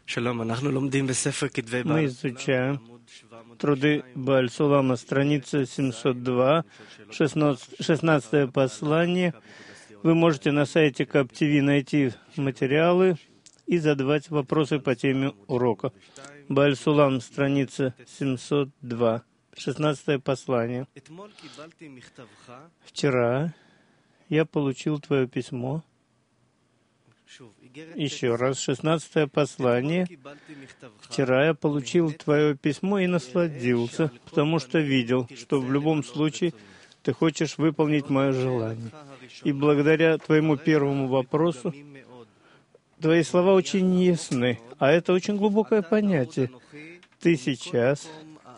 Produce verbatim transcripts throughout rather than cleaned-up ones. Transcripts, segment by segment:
Мы изучаем труды Бааль Сулама, страница семьсот два, шестнадцатое послание. Вы можете на сайте Кап ти ви найти материалы и задавать вопросы по теме урока. Бааль Сулам, страница семьсот два, шестнадцатое послание. Вчера я получил твое письмо. Еще раз, шестнадцатое послание. Вчера я получил твое письмо и насладился, потому что видел, что в любом случае ты хочешь выполнить мое желание. И благодаря твоему первому вопросу, твои слова очень ясны, а это очень глубокое понятие. Ты сейчас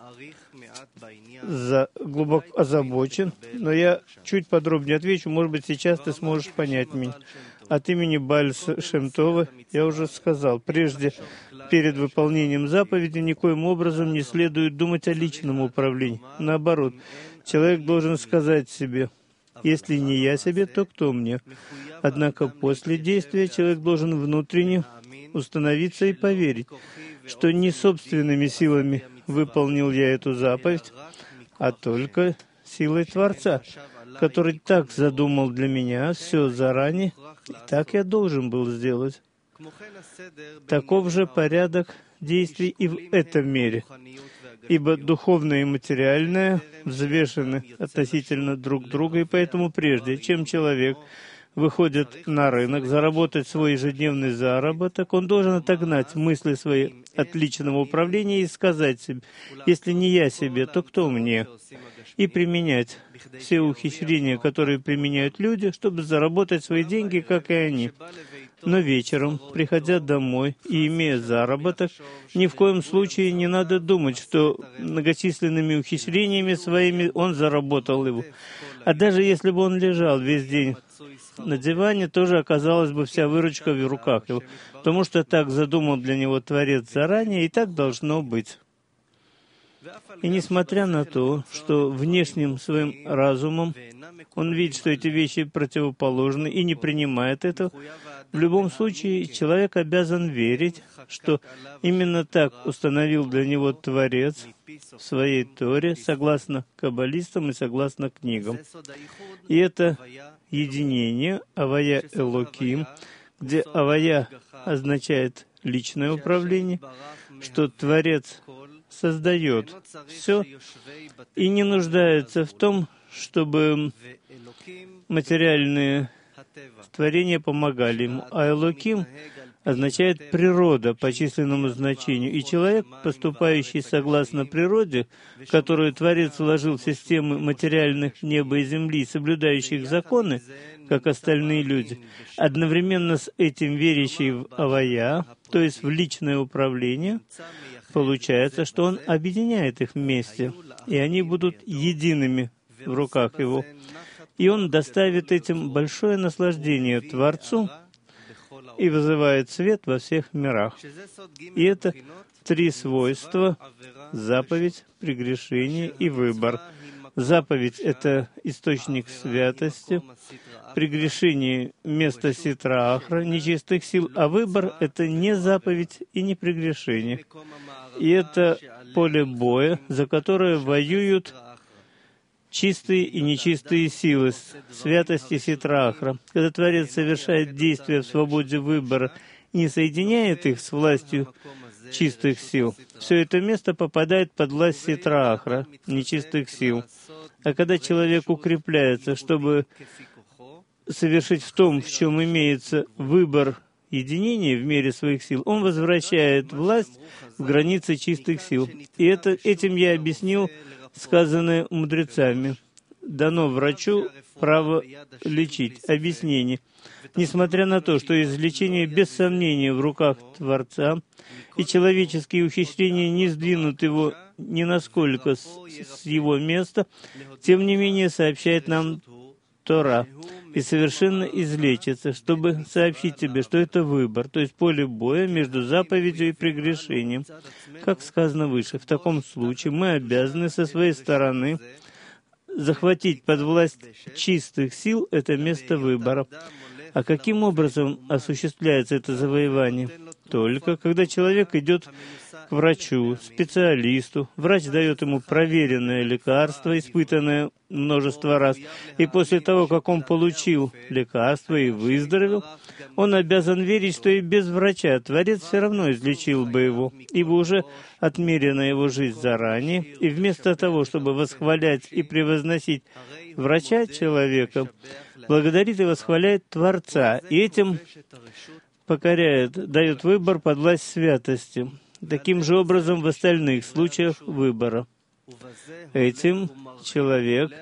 за, глубоко озабочен, но я чуть подробнее отвечу, может быть, сейчас ты сможешь понять меня. От имени Бааль Шем Това я уже сказал, прежде, перед выполнением заповеди, никоим образом не следует думать о личном управлении. Наоборот, человек должен сказать себе, если не я себе, то кто мне? Однако после действия человек должен внутренне установиться и поверить, что не собственными силами выполнил я эту заповедь, а только силой Творца, который так задумал для меня все заранее, и так я должен был сделать. Таков же порядок действий и в этом мире, ибо духовное и материальное взвешены относительно друг друга, и поэтому прежде, чем человек выходит на рынок, заработать свой ежедневный заработок, он должен отогнать мысли свои от личного управления и сказать себе, если не я себе, то кто мне? И применять все ухищрения, которые применяют люди, чтобы заработать свои деньги, как и они. Но вечером, приходя домой и имея заработок, ни в коем случае не надо думать, что многочисленными ухищрениями своими он заработал его. А даже если бы он лежал весь день на диване, тоже оказалась бы вся выручка в руках его, потому что так задумал для него Творец заранее, и так должно быть. И несмотря на то, что внешним своим разумом он видит, что эти вещи противоположны и не принимает этого, в любом случае человек обязан верить, что именно так установил для него Творец в своей Торе, согласно каббалистам и согласно книгам. И это единение, Авая Элоким, где Авая означает личное управление, что Творец создает все и не нуждается в том, чтобы материальные творения помогали ему. А Элоким означает природа по численному значению. И человек, поступающий согласно природе, которую Творец вложил в системы материальных неба и земли, соблюдающих законы, как остальные люди, одновременно с этим верящий в Авая, то есть в личное управление, получается, что он объединяет их вместе, и они будут едиными в руках его. И он доставит этим большое наслаждение Творцу и вызывает свет во всех мирах. И это три свойства — заповедь, прегрешение и выбор. Заповедь — это источник святости, прегрешение — место ситра ахра, нечистых сил, а выбор — это не заповедь и не прегрешение. И это поле боя, за которое воюют чистые и нечистые силы, святости ситра ахра. Когда Творец совершает действия в свободе выбора и не соединяет их с властью чистых сил, все это место попадает под власть ситра ахра, нечистых сил. А когда человек укрепляется, чтобы совершить в том, в чем имеется выбор единения в мере своих сил, он возвращает власть в границы чистых сил. И это, этим я объяснил сказанное мудрецами. Дано врачу право лечить. Объяснение. Несмотря на то, что излечение без сомнения в руках Творца, и человеческие ухищрения не сдвинут его ни насколько с, с его места, тем не менее сообщает нам Тора и совершенно излечится, чтобы сообщить тебе, что это выбор, то есть поле боя между заповедью и прегрешением. Как сказано выше, в таком случае мы обязаны со своей стороны захватить под власть чистых сил это место выбора. А каким образом осуществляется это завоевание? только когда человек идет к врачу, специалисту, врач дает ему проверенное лекарство, испытанное множество раз, и после того, как он получил лекарство и выздоровел, он обязан верить, что и без врача Творец все равно излечил бы его, ибо уже отмерена его жизнь заранее, и вместо того, чтобы восхвалять и превозносить врача человека, благодарит и восхваляет Творца, и этим покоряет, дает выбор под власть святости. Таким же образом в остальных случаях выбора. Этим человек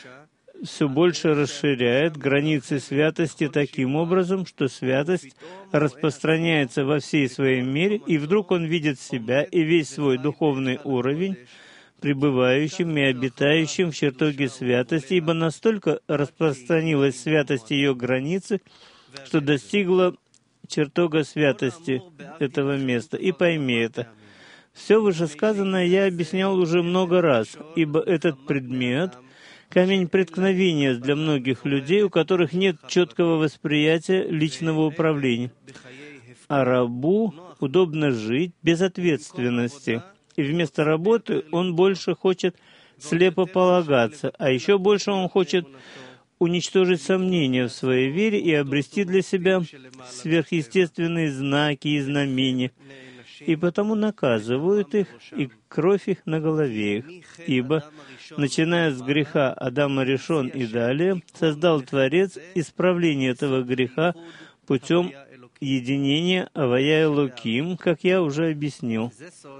все больше расширяет границы святости таким образом, что святость распространяется во всей своей мере, и вдруг он видит себя и весь свой духовный уровень пребывающим и обитающим в чертоге святости, ибо настолько распространилась святость ее границы, что достигла чертога святости этого места. И пойми это. Все вышесказанное я объяснял уже много раз, ибо этот предмет — камень преткновения для многих людей, у которых нет четкого восприятия личного управления. А рабу удобно жить без ответственности. И вместо работы он больше хочет слепо полагаться, а еще больше он хочет уничтожить сомнения в своей вере и обрести для себя сверхъестественные знаки и знамения, и потому наказывают их, и кровь их на голове их. Ибо, начиная с греха Адама решен и далее, создал Творец исправление этого греха путем единения Авая Элоким, как я уже объяснил.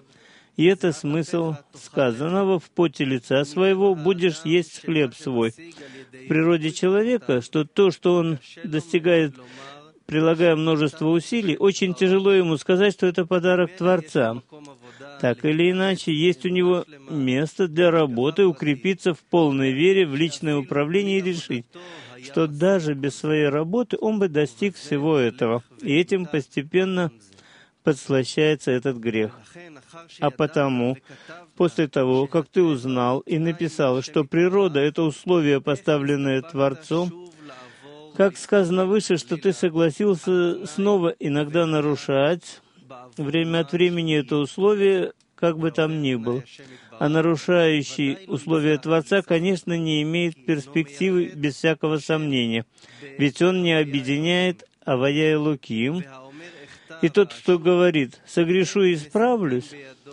И это смысл сказанного: в поте лица своего будешь есть хлеб свой. В природе человека, что то, что он достигает, прилагая множество усилий, очень тяжело ему сказать, что это подарок Творца. Так или иначе, есть у него место для работы, укрепиться в полной вере в личное управление и решить, что даже без своей работы он бы достиг всего этого. И этим постепенно подслащается этот грех. А потому, после того, как ты узнал и написал, что природа — это условие, поставленное Творцом, как сказано выше, что ты согласился снова иногда нарушать время от времени это условие, как бы там ни был. А нарушающий условия Творца, конечно, не имеет перспективы без всякого сомнения, ведь он не объединяет Авая Элоким. И тот, кто говорит «согрешу и исправлюсь»,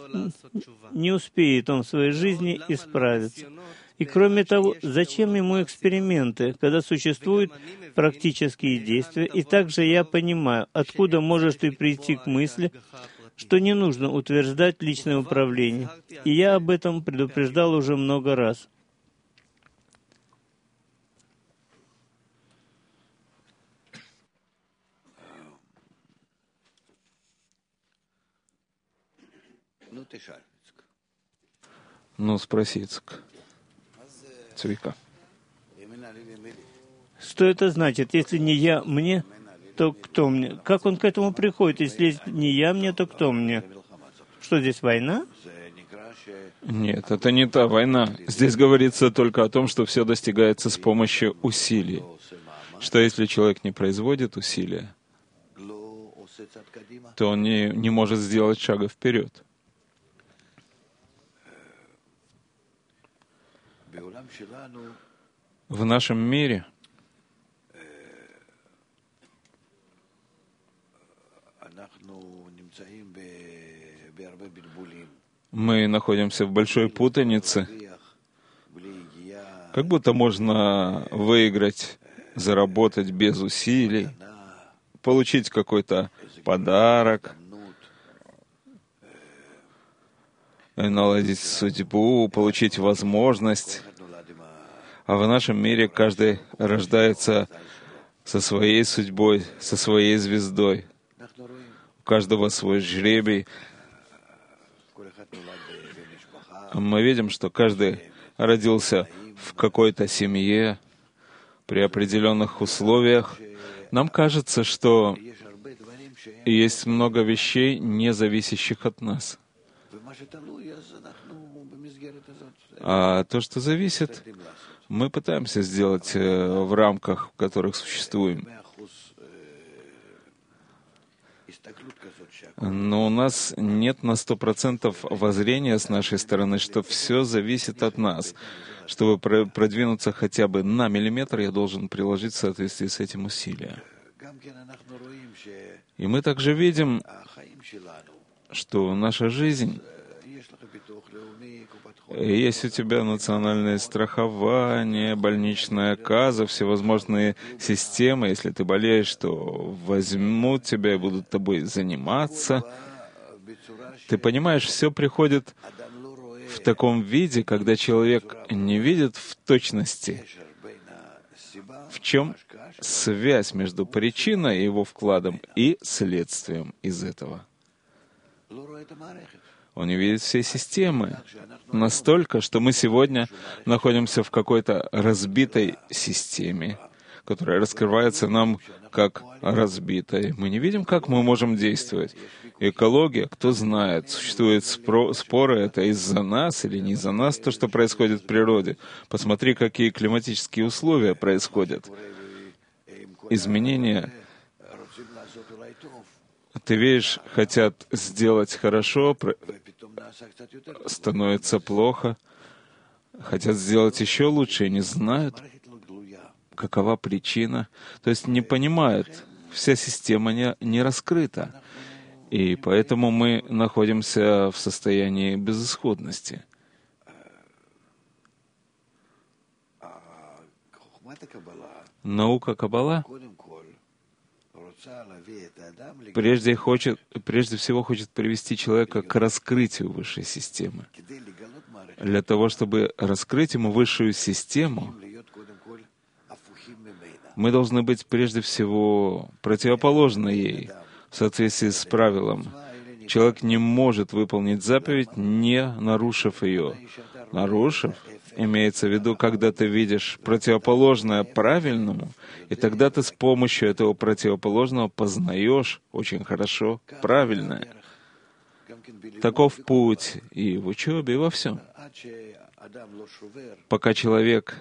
не успеет он в своей жизни исправиться. И кроме того, зачем ему эксперименты, когда существуют практические действия? И также я понимаю, откуда можешь ты прийти к мысли, что не нужно утверждать личное управление. И я об этом предупреждал уже много раз. Ну, спроси, Ицхак. Цвика. Что это значит? Если не я мне, то кто мне? Как он к этому приходит? Если не я мне, то кто мне? Что здесь, война? Нет, это не та война. Здесь говорится только о том, что все достигается с помощью усилий. Что если человек не производит усилия, то он не, не может сделать шага вперед. В нашем мире мы находимся в большой путанице, как будто можно выиграть, заработать без усилий, получить какой-то подарок, наладить судьбу, получить возможность. А в нашем мире каждый рождается со своей судьбой, со своей звездой. У каждого свой жребий. Мы видим, что каждый родился в какой-то семье, при определенных условиях. Нам кажется, что есть много вещей, не зависящих от нас. А то, что зависит, мы пытаемся сделать в рамках, в которых существуем. Но у нас нет на сто процентов воззрения с нашей стороны, что все зависит от нас. Чтобы продвинуться хотя бы на миллиметр, я должен приложить в соответствии с этим усилия. И мы также видим, что наша жизнь, есть у тебя национальное страхование, больничная каза, всевозможные системы. Если ты болеешь, то возьмут тебя и будут тобой заниматься. Ты понимаешь, все приходит в таком виде, когда человек не видит в точности, в чем связь между причиной и его вкладом и следствием из этого. Он не видит всей системы. Настолько, что мы сегодня находимся в какой-то разбитой системе, которая раскрывается нам как разбитая. Мы не видим, как мы можем действовать. Экология, кто знает, существуют спро- споры, это из-за нас или не из-за нас, то, что происходит в природе. Посмотри, какие климатические условия происходят. Изменения. Ты видишь, хотят сделать хорошо, становится плохо, хотят сделать еще лучше и не знают, какова причина. То есть не понимают, вся система не, не раскрыта. И поэтому мы находимся в состоянии безысходности. Наука Каббала прежде, хочет, прежде всего хочет привести человека к раскрытию высшей системы. Для того, чтобы раскрыть ему высшую систему, мы должны быть прежде всего противоположны ей, в соответствии с правилом. Человек не может выполнить заповедь, не нарушив ее. Нарушив, имеется в виду, когда ты видишь противоположное правильному, и тогда ты с помощью этого противоположного познаешь очень хорошо правильное. Таков путь и в учебе, и во всем. Пока человек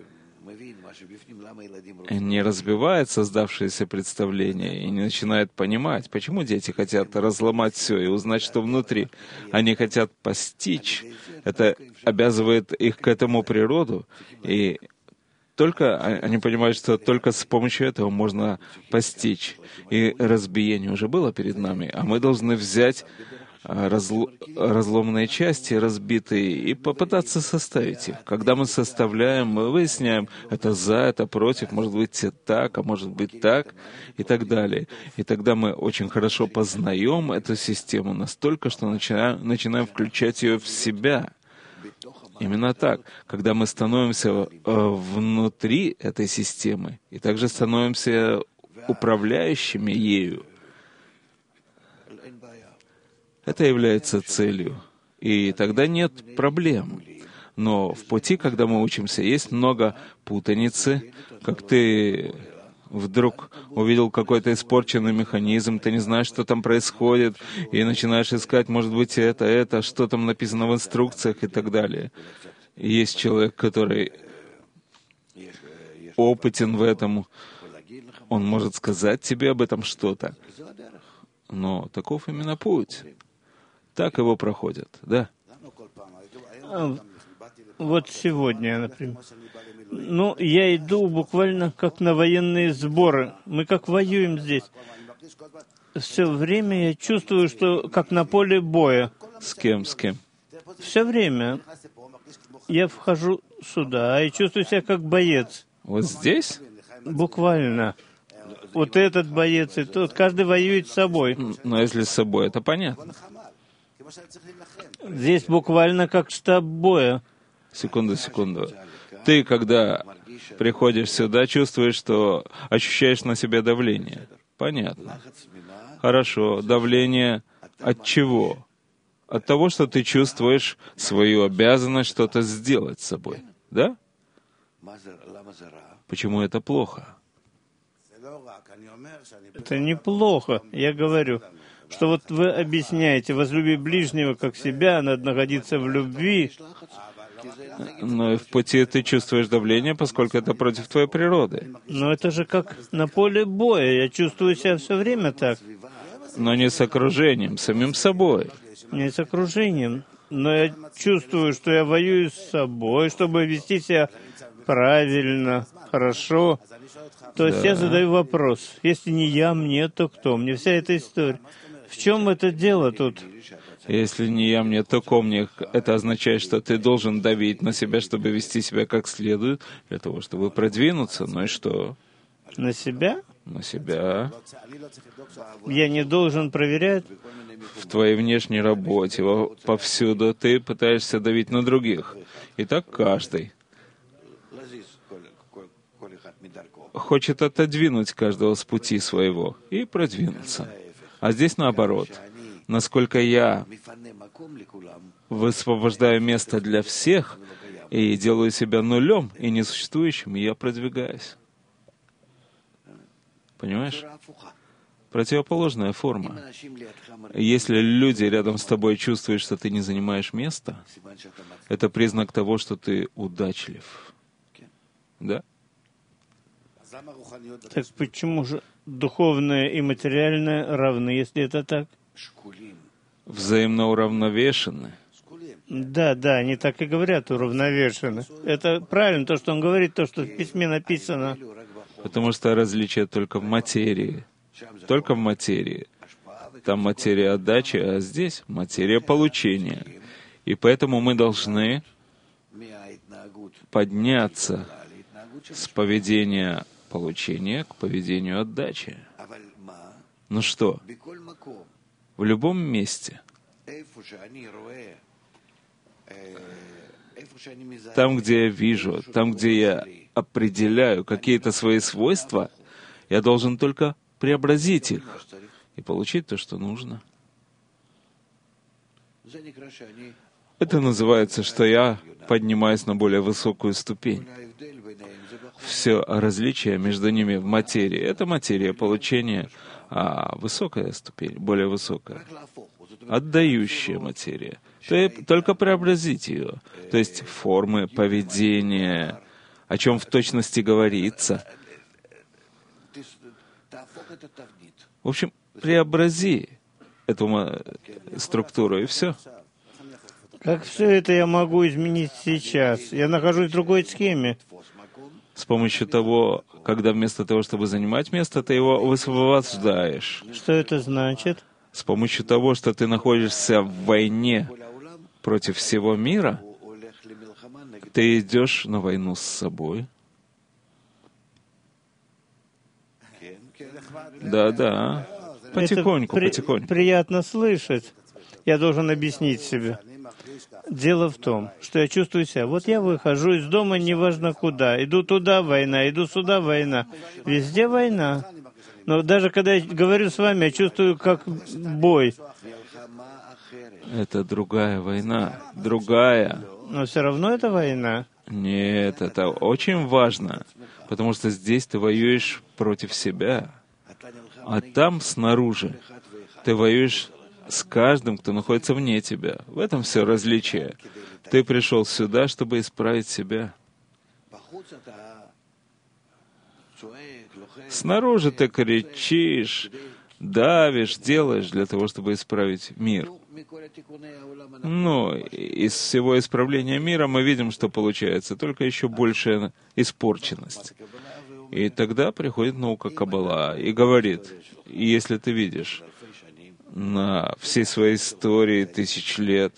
не разбивает создавшееся представление и не начинает понимать, почему дети хотят разломать все и узнать, что внутри. Они хотят постичь. Это обязывает их к этому природу. И только они понимают, что только с помощью этого можно постичь. И разбиение уже было перед нами, а мы должны взять разл... разломанные части, разбитые, и попытаться составить их. Когда мы составляем, мы выясняем, это за, это против, может быть так, а может быть так, и так далее. И тогда мы очень хорошо познаем эту систему настолько, что начинаем, начинаем включать ее в себя. Именно так, когда мы становимся внутри этой системы, и также становимся управляющими ею, это является целью. И тогда нет проблем. Но в пути, когда мы учимся, есть много путаницы. Как ты вдруг увидел какой-то испорченный механизм, ты не знаешь, что там происходит, и начинаешь искать, может быть, это, это, что там написано в инструкциях и так далее. И есть человек, который опытен в этом, он может сказать тебе об этом что-то. Но таков именно путь. Так его проходят, да? Вот сегодня, например. Ну, я иду буквально как на военные сборы. Мы как воюем здесь. Все время я чувствую, что как на поле боя. С кем, с кем? Все время я вхожу сюда и чувствую себя как боец. Вот здесь? Буквально. Вот этот боец и тот. Каждый воюет с собой. Но если с собой, это понятно. Здесь буквально как штаб боя. Секунду, секунду. Ты, когда приходишь сюда, чувствуешь, что ощущаешь на себе давление. Понятно. Хорошо. Давление от чего? От того, что ты чувствуешь свою обязанность что-то сделать с собой. Да? Почему это плохо? Это неплохо, я говорю, что вот вы объясняете, возлюби ближнего как себя, надо находиться в любви. Но и в пути ты чувствуешь давление, поскольку это против твоей природы. Но это же как на поле боя, я чувствую себя все время так. но не с окружением, самим собой. Не с окружением, но я чувствую, что я воюю с собой, чтобы вести себя правильно, хорошо. То есть Да. я задаю вопрос, если не я, мне, то кто? Мне вся эта история. В чем это дело тут? Если не я, мне, то комник. Это означает, что ты должен давить на себя, чтобы вести себя как следует, для того, чтобы продвинуться. Ну и что? На себя? На себя. Я не должен проверять? В твоей внешней работе, во- повсюду ты пытаешься давить на других. И так каждый хочет отодвинуть каждого с пути своего и продвинуться. А здесь наоборот. Насколько я высвобождаю место для всех и делаю себя нулем и несуществующим, я продвигаюсь. Понимаешь? Противоположная форма. Если люди рядом с тобой чувствуют, что ты не занимаешь места, это признак того, что ты удачлив. Да? Так почему же духовное и материальное равны, если это так? Взаимно уравновешены. Да, да, они так и говорят, уравновешены. Это правильно, то, что он говорит, то, что в письме написано. Потому что различие только в материи. Только в материи. Там материя отдачи, а здесь материя получения. И поэтому мы должны подняться с поведения получения к поведению отдачи. Ну что? В любом месте, там, где я вижу, там, где я определяю какие-то свои свойства, я должен только преобразить их и получить то, что нужно. Это называется, что я поднимаюсь на более высокую ступень. Все различие между ними в материи — это материя получения, а высокая ступень, более высокая, отдающая материя. То только преобразить ее, то есть формы поведения, о чем в точности говорится. В общем, преобрази эту ма- структуру, и все. Как все это я могу изменить сейчас? Я нахожусь в другой схеме. С помощью того, когда вместо того, чтобы занимать место, ты его высвобождаешь. Что это значит? С помощью того, что ты находишься в войне против всего мира, ты идешь на войну с собой. Да-да. Потихоньку, Это при- потихоньку. приятно слышать. Я должен объяснить себе. Дело в том, что я чувствую себя. Вот я выхожу из дома, неважно куда. Иду туда — война, иду сюда — война. Везде война. Но даже когда я говорю с вами, я чувствую как бой. Это другая война. Другая. Но все равно это война. Нет, это очень важно. Потому что здесь ты воюешь против себя. А там, снаружи, ты воюешь с каждым, кто находится вне тебя. В этом все различие. Ты пришел сюда, чтобы исправить себя. Снаружи ты кричишь, давишь, делаешь для того, чтобы исправить мир. Но из всего исправления мира мы видим, что получается только еще большая испорченность. И тогда приходит наука Каббала и говорит, если ты видишь на всей своей истории тысяч лет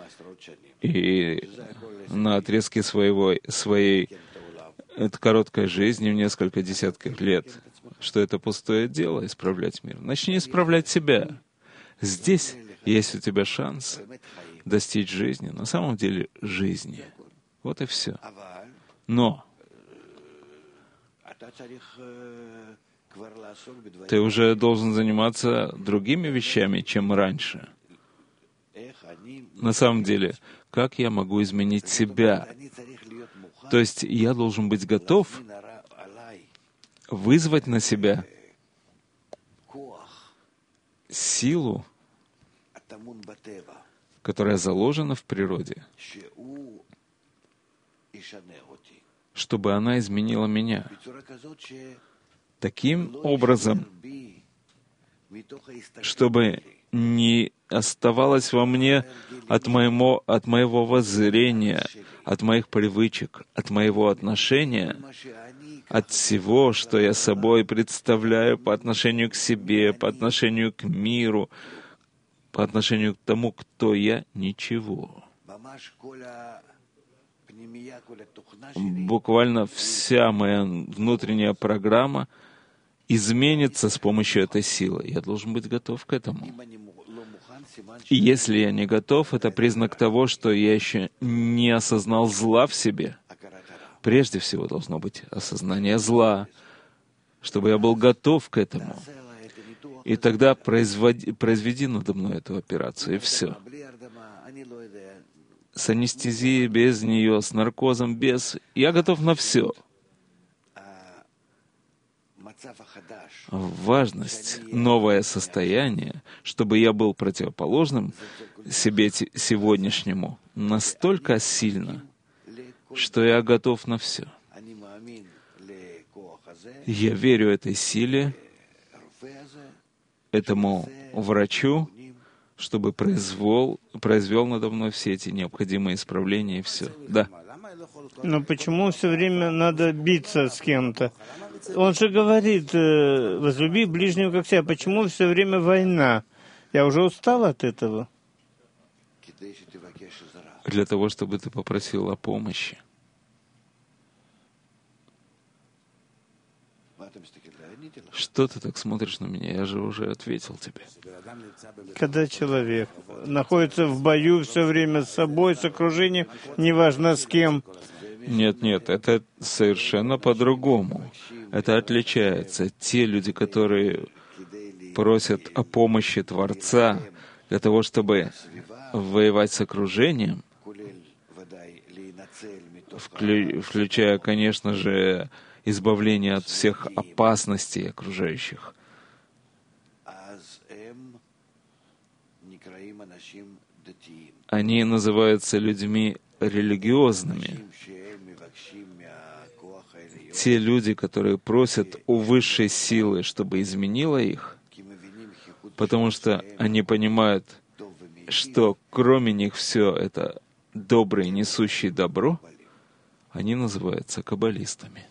и на отрезке своего, своей это короткой жизни в несколько десятков лет, что это пустое дело — исправлять мир. Начни исправлять себя. Здесь есть у тебя шанс достичь жизни, на самом деле жизни. Вот и все. Но ты уже должен заниматься другими вещами, чем раньше. На самом деле, как я могу изменить себя? То есть я должен быть готов вызвать на себя силу, которая заложена в природе, чтобы она изменила меня таким образом, чтобы не оставалось во мне от моего, от моего воззрения, от моих привычек, от моего отношения, от всего, что я собой представляю по отношению к себе, по отношению к миру, по отношению к тому, кто я, ничего. Буквально вся моя внутренняя программа изменится с помощью этой силы. Я должен быть готов к этому. И если я не готов, это признак того, что я еще не осознал зла в себе. Прежде всего должно быть осознание зла, чтобы я был готов к этому. И тогда производи, произведи надо мной эту операцию, и все. С анестезией, без нее, с наркозом, без... Я готов на все. Важность, новое состояние, чтобы я был противоположным себе сегодняшнему, настолько сильно, что я готов на все. Я верю этой силе, этому врачу, чтобы произвел, произвел надо мной все эти необходимые исправления и все. Да. Но почему все время надо биться с кем-то? Он же говорит, возлюби ближнего как себя. Почему все время война? Я уже устал от этого. Для того, чтобы ты попросил о помощи. Что ты так смотришь на меня? Я же уже ответил тебе. Когда человек находится в бою все время с собой, с окружением, неважно с кем. Нет, нет, это совершенно по-другому. Это отличается. Те люди, которые просят о помощи Творца для того, чтобы воевать с окружением, включая, конечно же, избавление от всех опасностей окружающих. Они называются людьми религиозными. Те люди, которые просят у высшей силы, чтобы изменила их, потому что они понимают, что кроме них все это доброе, несущее добро, они называются каббалистами.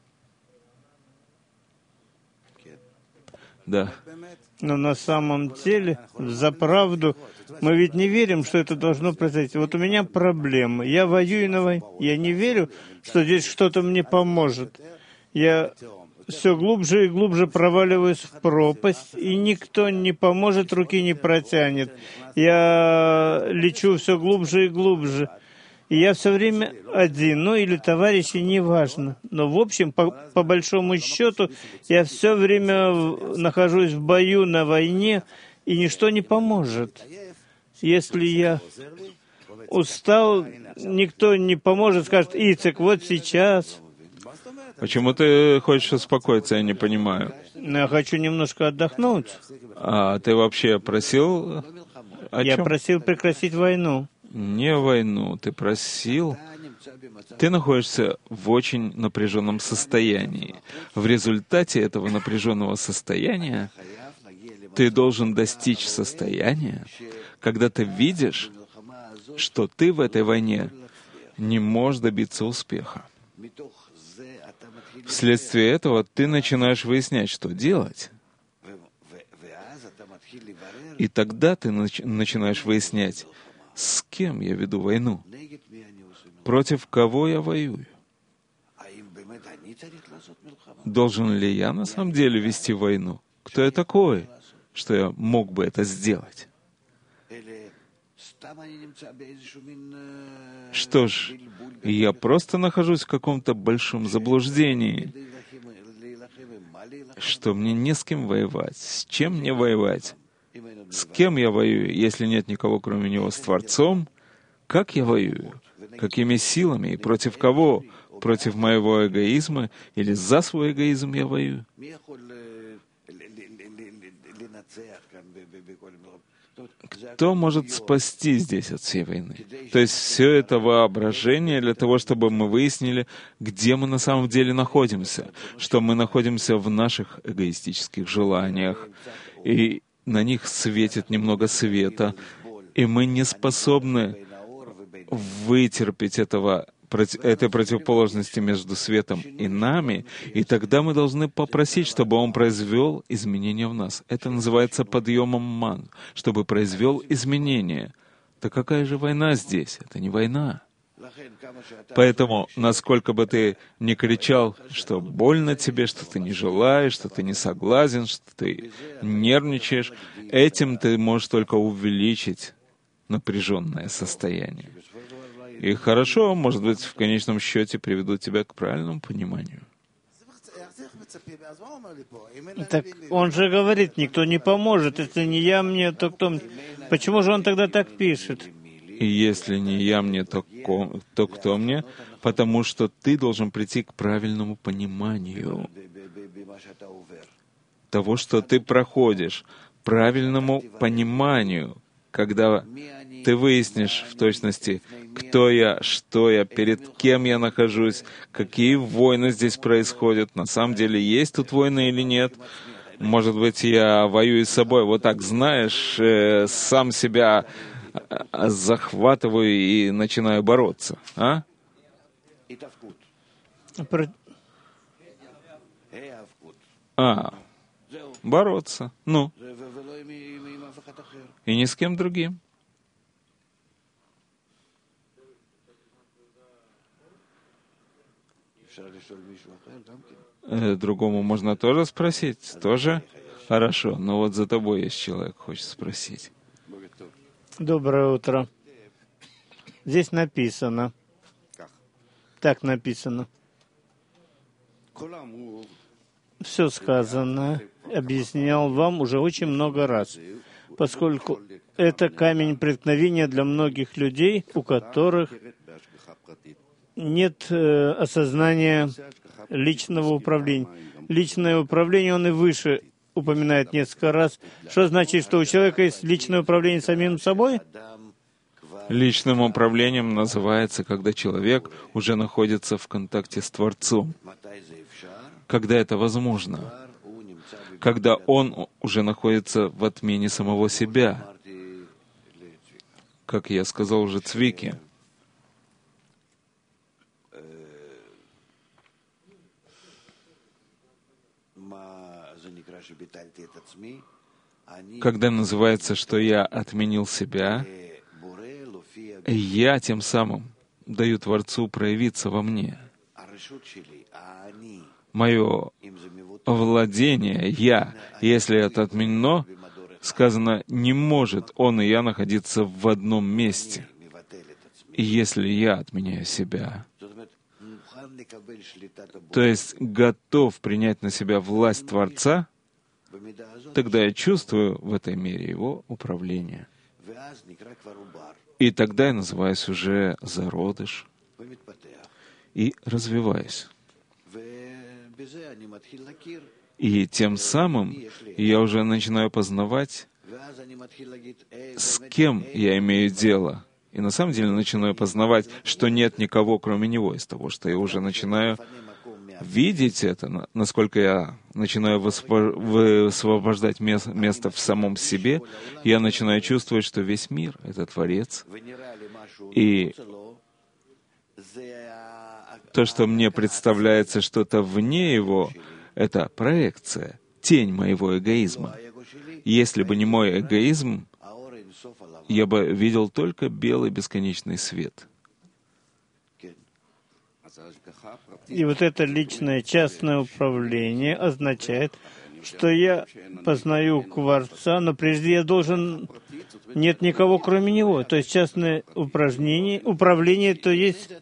Да. Но на самом деле, за правду, мы ведь не верим, что это должно произойти. Вот у меня проблема. Я воюю на войне. Я не верю, что здесь что-то мне поможет. Я все глубже и глубже проваливаюсь в пропасть, и никто не поможет, руки не протянет. Я лечу все глубже и глубже. И я все время один, ну или товарищи, неважно. Но в общем, по, по большому счету, я все время нахожусь в бою, на войне, и ничто не поможет. Если я устал, никто не поможет, скажет: Ицек, вот сейчас. Почему ты хочешь успокоиться, я не понимаю. Я хочу немножко отдохнуть. А ты вообще просил о Я чем? просил прекратить войну. Не войну, ты просил. Ты находишься в очень напряженном состоянии. В результате этого напряженного состояния ты должен достичь состояния, когда ты видишь, что ты в этой войне не можешь добиться успеха. Вследствие этого ты начинаешь выяснять, что делать. И тогда ты нач- начинаешь выяснять, с кем я веду войну, против кого я воюю. Должен ли я на самом деле вести войну? Кто я такой, что я мог бы это сделать? Что ж, я просто нахожусь в каком-то большом заблуждении, что мне не с кем воевать. С чем мне воевать? С кем я воюю, если нет никого, кроме него, с Творцом? Как я воюю? Какими силами и против кого? Против моего эгоизма или за свой эгоизм я воюю? Кто может спасти здесь от всей войны? То есть все это воображение для того, чтобы мы выяснили, где мы на самом деле находимся, что мы находимся в наших эгоистических желаниях, и на них светит немного света, и мы не способны вытерпеть этого, этой противоположности между светом и нами, и тогда мы должны попросить, чтобы Он произвел изменения в нас. Это называется подъемом ман, чтобы произвел изменения. Так какая же война здесь? Это не война. Поэтому, насколько бы ты ни кричал, что больно тебе, что ты не желаешь, что ты не согласен, что ты нервничаешь, этим ты можешь только увеличить напряженное состояние. И хорошо, может быть, в конечном счете приведут тебя к правильному пониманию. Так он же говорит, никто не поможет. Если не я мне, то кто мне? Почему же он тогда так пишет? И если не я мне, то, ко, то кто мне? Потому что ты должен прийти к правильному пониманию того, что ты проходишь, правильному пониманию, когда ты выяснишь в точности, кто я, что я, перед кем я нахожусь, какие войны здесь происходят, на самом деле есть тут войны или нет. Может быть, я воюю с собой, вот так, знаешь, э, сам себя захватываю и начинаю бороться, а? Про... А, бороться, ну, и ни с кем другим. Э, другому можно тоже спросить, тоже? Хорошо, но вот за тобой есть человек, хочет спросить. Доброе утро. Здесь написано. Так написано. Все сказанное объяснял вам уже очень много раз, поскольку это камень преткновения для многих людей, у которых нет э, осознания личного управления. Личное управление он и выше упоминает несколько раз. Что значит, что у человека есть личное управление самим собой? Личным управлением называется, когда человек уже находится в контакте с Творцом. Когда это возможно? Когда он уже находится в отмене самого себя. Как я сказал уже Цвике. Когда называется, что я отменил себя, я тем самым даю Творцу проявиться во мне. Мое владение, я, если это отменено, сказано, не может он и я находиться в одном месте. И если я отменяю себя, то есть готов принять на себя власть Творца, тогда я чувствую в этой мере его управление. И тогда я называюсь уже зародыш и развиваюсь. И тем самым я уже начинаю познавать, с кем я имею дело. И на самом деле начинаю познавать, что нет никого, кроме Него, из того, что я уже начинаю видеть это, насколько я начинаю высвобождать место в самом себе, я начинаю чувствовать, что весь мир — это Творец. И то, что мне представляется что-то вне Его, это проекция, тень моего эгоизма. Если бы не мой эгоизм, я бы видел только белый бесконечный свет. И вот это личное частное управление означает, что я познаю Творца, но прежде я должен... Нет никого, кроме Него. То есть частное упражнение, управление, то есть...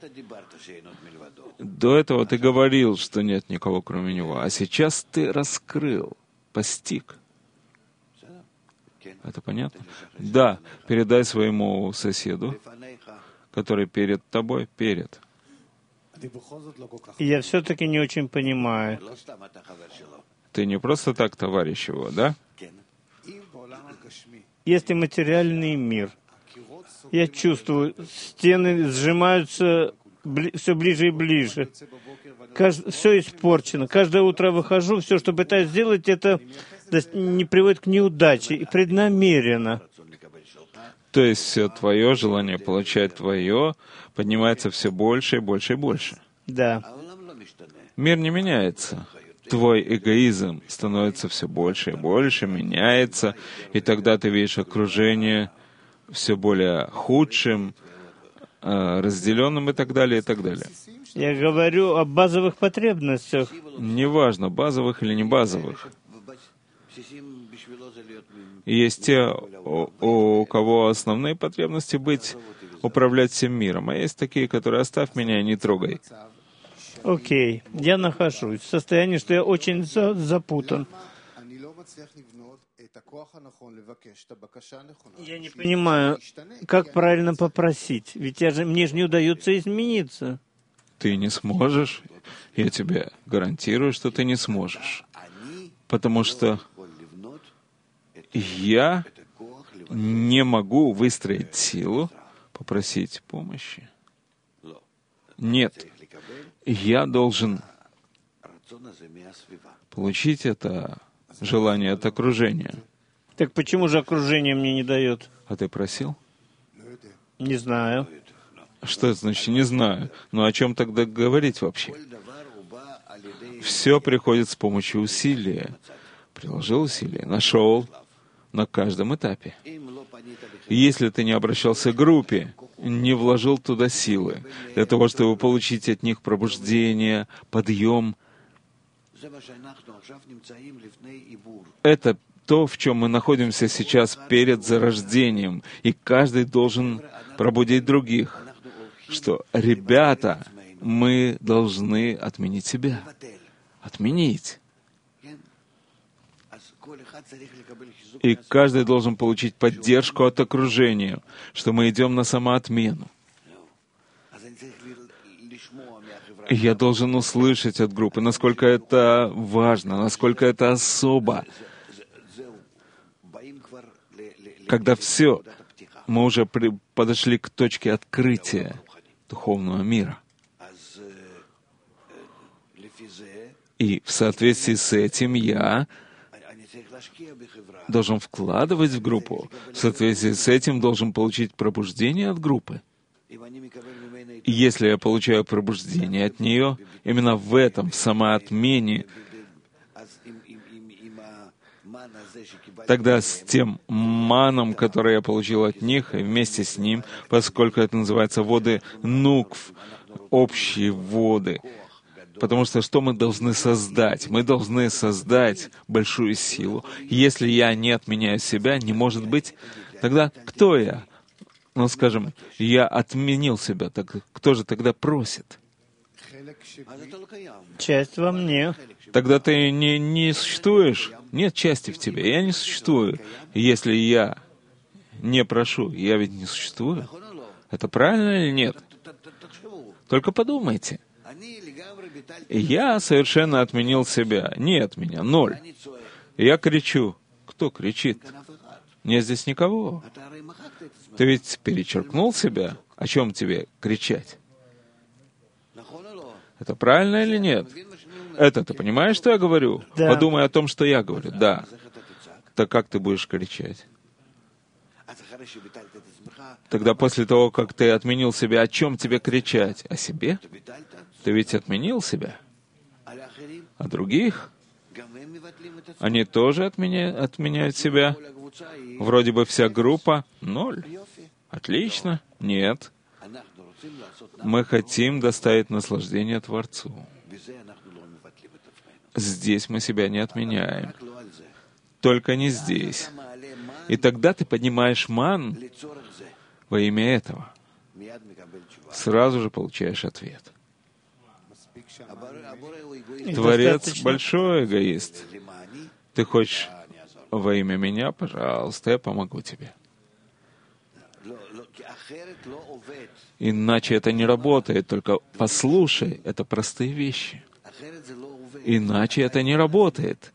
До этого ты говорил, что нет никого, кроме Него, а сейчас ты раскрыл, постиг. Это понятно? Да, передай своему соседу, который перед тобой, перед. Я все-таки не очень понимаю. Ты не просто так товарищ его, да? Если материальный мир, я чувствую, стены сжимаются бли, все ближе и ближе. Кажд, все испорчено. Каждое утро выхожу, все, что пытаюсь сделать, это не приводит к неудаче и преднамеренно. То есть все твое желание получать твое поднимается все больше и больше и больше. Да. Мир не меняется. Твой эгоизм становится все больше и больше, меняется, и тогда ты видишь окружение все более худшим, разделенным и так далее, и так далее. Я говорю о базовых потребностях. Неважно, базовых или не базовых. Есть те, у, у кого основные потребности быть, управлять всем миром, а есть такие, которые «оставь меня и не трогай». Окей, okay. Я нахожусь в состоянии, что я очень за запутан. Я не понимаю, как правильно попросить, ведь я же, мне же не удается измениться. Ты не сможешь, я тебе гарантирую, что ты не сможешь, потому что я не могу выстроить силу, попросить помощи. Нет. Я должен получить это желание от окружения. Так почему же окружение мне не дает? А ты просил? Не знаю. Что это значит «не знаю»? Ну о чем тогда говорить вообще? Все приходит с помощью усилия. Приложил усилия, нашел на каждом этапе. Если ты не обращался к группе, не вложил туда силы, для того, чтобы получить от них пробуждение, подъем, это то, в чем мы находимся сейчас перед зарождением, и каждый должен пробудить других, что, ребята, мы должны отменить себя. Отменить. И каждый должен получить поддержку от окружения, что мы идем на самоотмену. И я должен услышать от группы, насколько это важно, насколько это особо. Когда все, мы уже при, подошли к точке открытия духовного мира. И в соответствии с этим я должен вкладывать в группу. В соответствии с этим должен получить пробуждение от группы. И если я получаю пробуждение от нее, именно в этом, в самоотмене, тогда с тем маном, который я получил от них, и вместе с ним, поскольку это называется воды нукв, общие воды, потому что что мы должны создать? Мы должны создать большую силу. Если я не отменяю себя, не может быть, тогда кто я? Ну, скажем, я отменил себя, так кто же тогда просит? Часть во мне. Тогда ты не, не существуешь? Нет части в тебе, я не существую. Если я не прошу, я ведь не существую. Это правильно или нет? Только подумайте. Я совершенно отменил себя. Нет меня, ноль. Я кричу. Кто кричит? Нет здесь никого. Ты ведь перечеркнул себя? О чем тебе кричать? Это правильно или нет? Это ты понимаешь, что я говорю? Да. Подумай о том, что я говорю. Да. Так как ты будешь кричать? Тогда после того, как ты отменил себя, о чем тебе кричать? О себе? Ты ведь отменил себя. А других? Они тоже отменя... отменяют себя. Вроде бы вся группа — ноль. Отлично. Нет. Мы хотим доставить наслаждение Творцу. Здесь мы себя не отменяем. Только не здесь. И тогда ты поднимаешь ман во имя этого. Сразу же получаешь ответ. Творец большой эгоист. Ты хочешь во имя меня? Пожалуйста, я помогу тебе. Иначе это не работает, только послушай, это простые вещи. Иначе это не работает.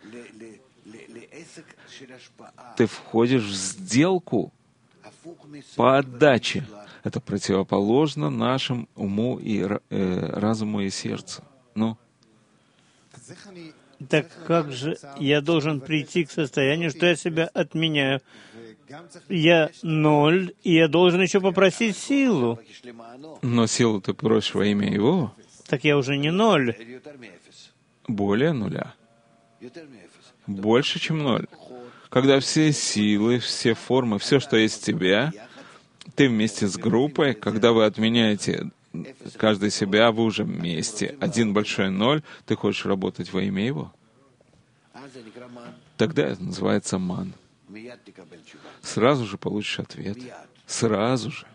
Ты входишь в сделку по отдаче. Это противоположно нашему уму и э, разуму и сердцу. Ну, Так как же я должен прийти к состоянию, что я себя отменяю? Я ноль, и я должен еще попросить силу. Но силу ты просишь во имя Его, Так я уже не ноль. более нуля, больше, чем ноль. Когда все силы, все формы, все, что есть в тебе, ты вместе с группой, когда вы отменяете каждый себя, вы уже вместе. Один большой ноль, ты хочешь работать во имя Его. Тогда это называется ман. Сразу же получишь ответ. Сразу же.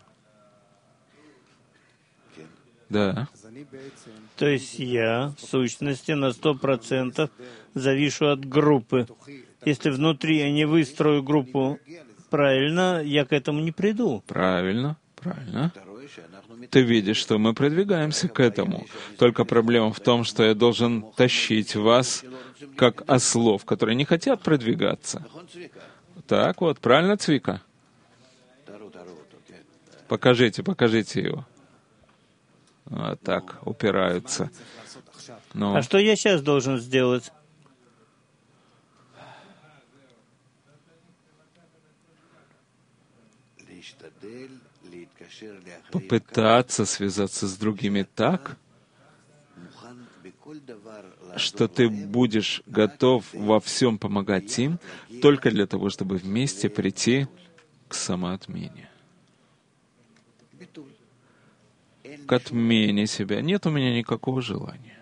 Да. То есть я, в сущности, на сто процентов завишу от группы. Если внутри я не выстрою группу правильно, я к этому не приду. Правильно, правильно. Ты видишь, что мы продвигаемся к этому. Только проблема в том, что я должен тащить вас, как ослов, которые не хотят продвигаться. Так вот, правильно, Цвика? Покажите, покажите его. Вот так, упираются. Ну, А что я сейчас должен сделать? попытаться связаться с другими так, что ты будешь готов во всем помогать им только для того, чтобы вместе прийти к самоотмене, к отмене себя. Нет у меня никакого желания.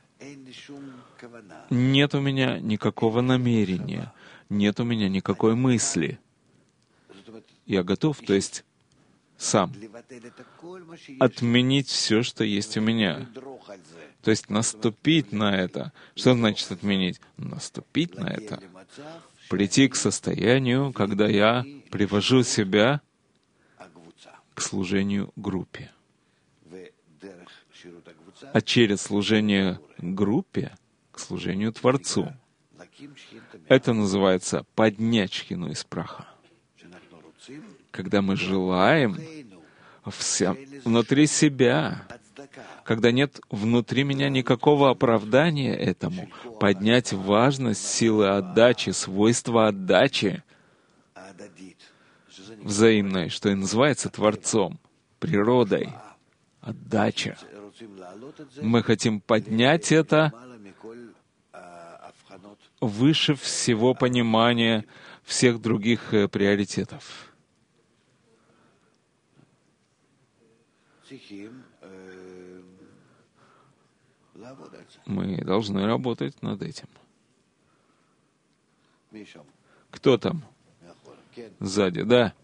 Нет у меня никакого намерения. Нет у меня никакой мысли. Я готов, то есть сам, отменить все, что есть у меня. То есть наступить на это. Что значит отменить? Наступить на это. Прийти к состоянию, когда я привожу себя к служению группе. А через служение группе к служению Творцу. Это называется поднять шхину из праха. Когда мы желаем вся, внутри себя, когда нет внутри меня никакого оправдания этому, поднять важность силы отдачи, свойства отдачи взаимной, что и называется Творцом, природой, отдача. Мы хотим поднять это выше всего понимания всех других приоритетов. Мы должны работать над этим. Кто там? Сзади, да.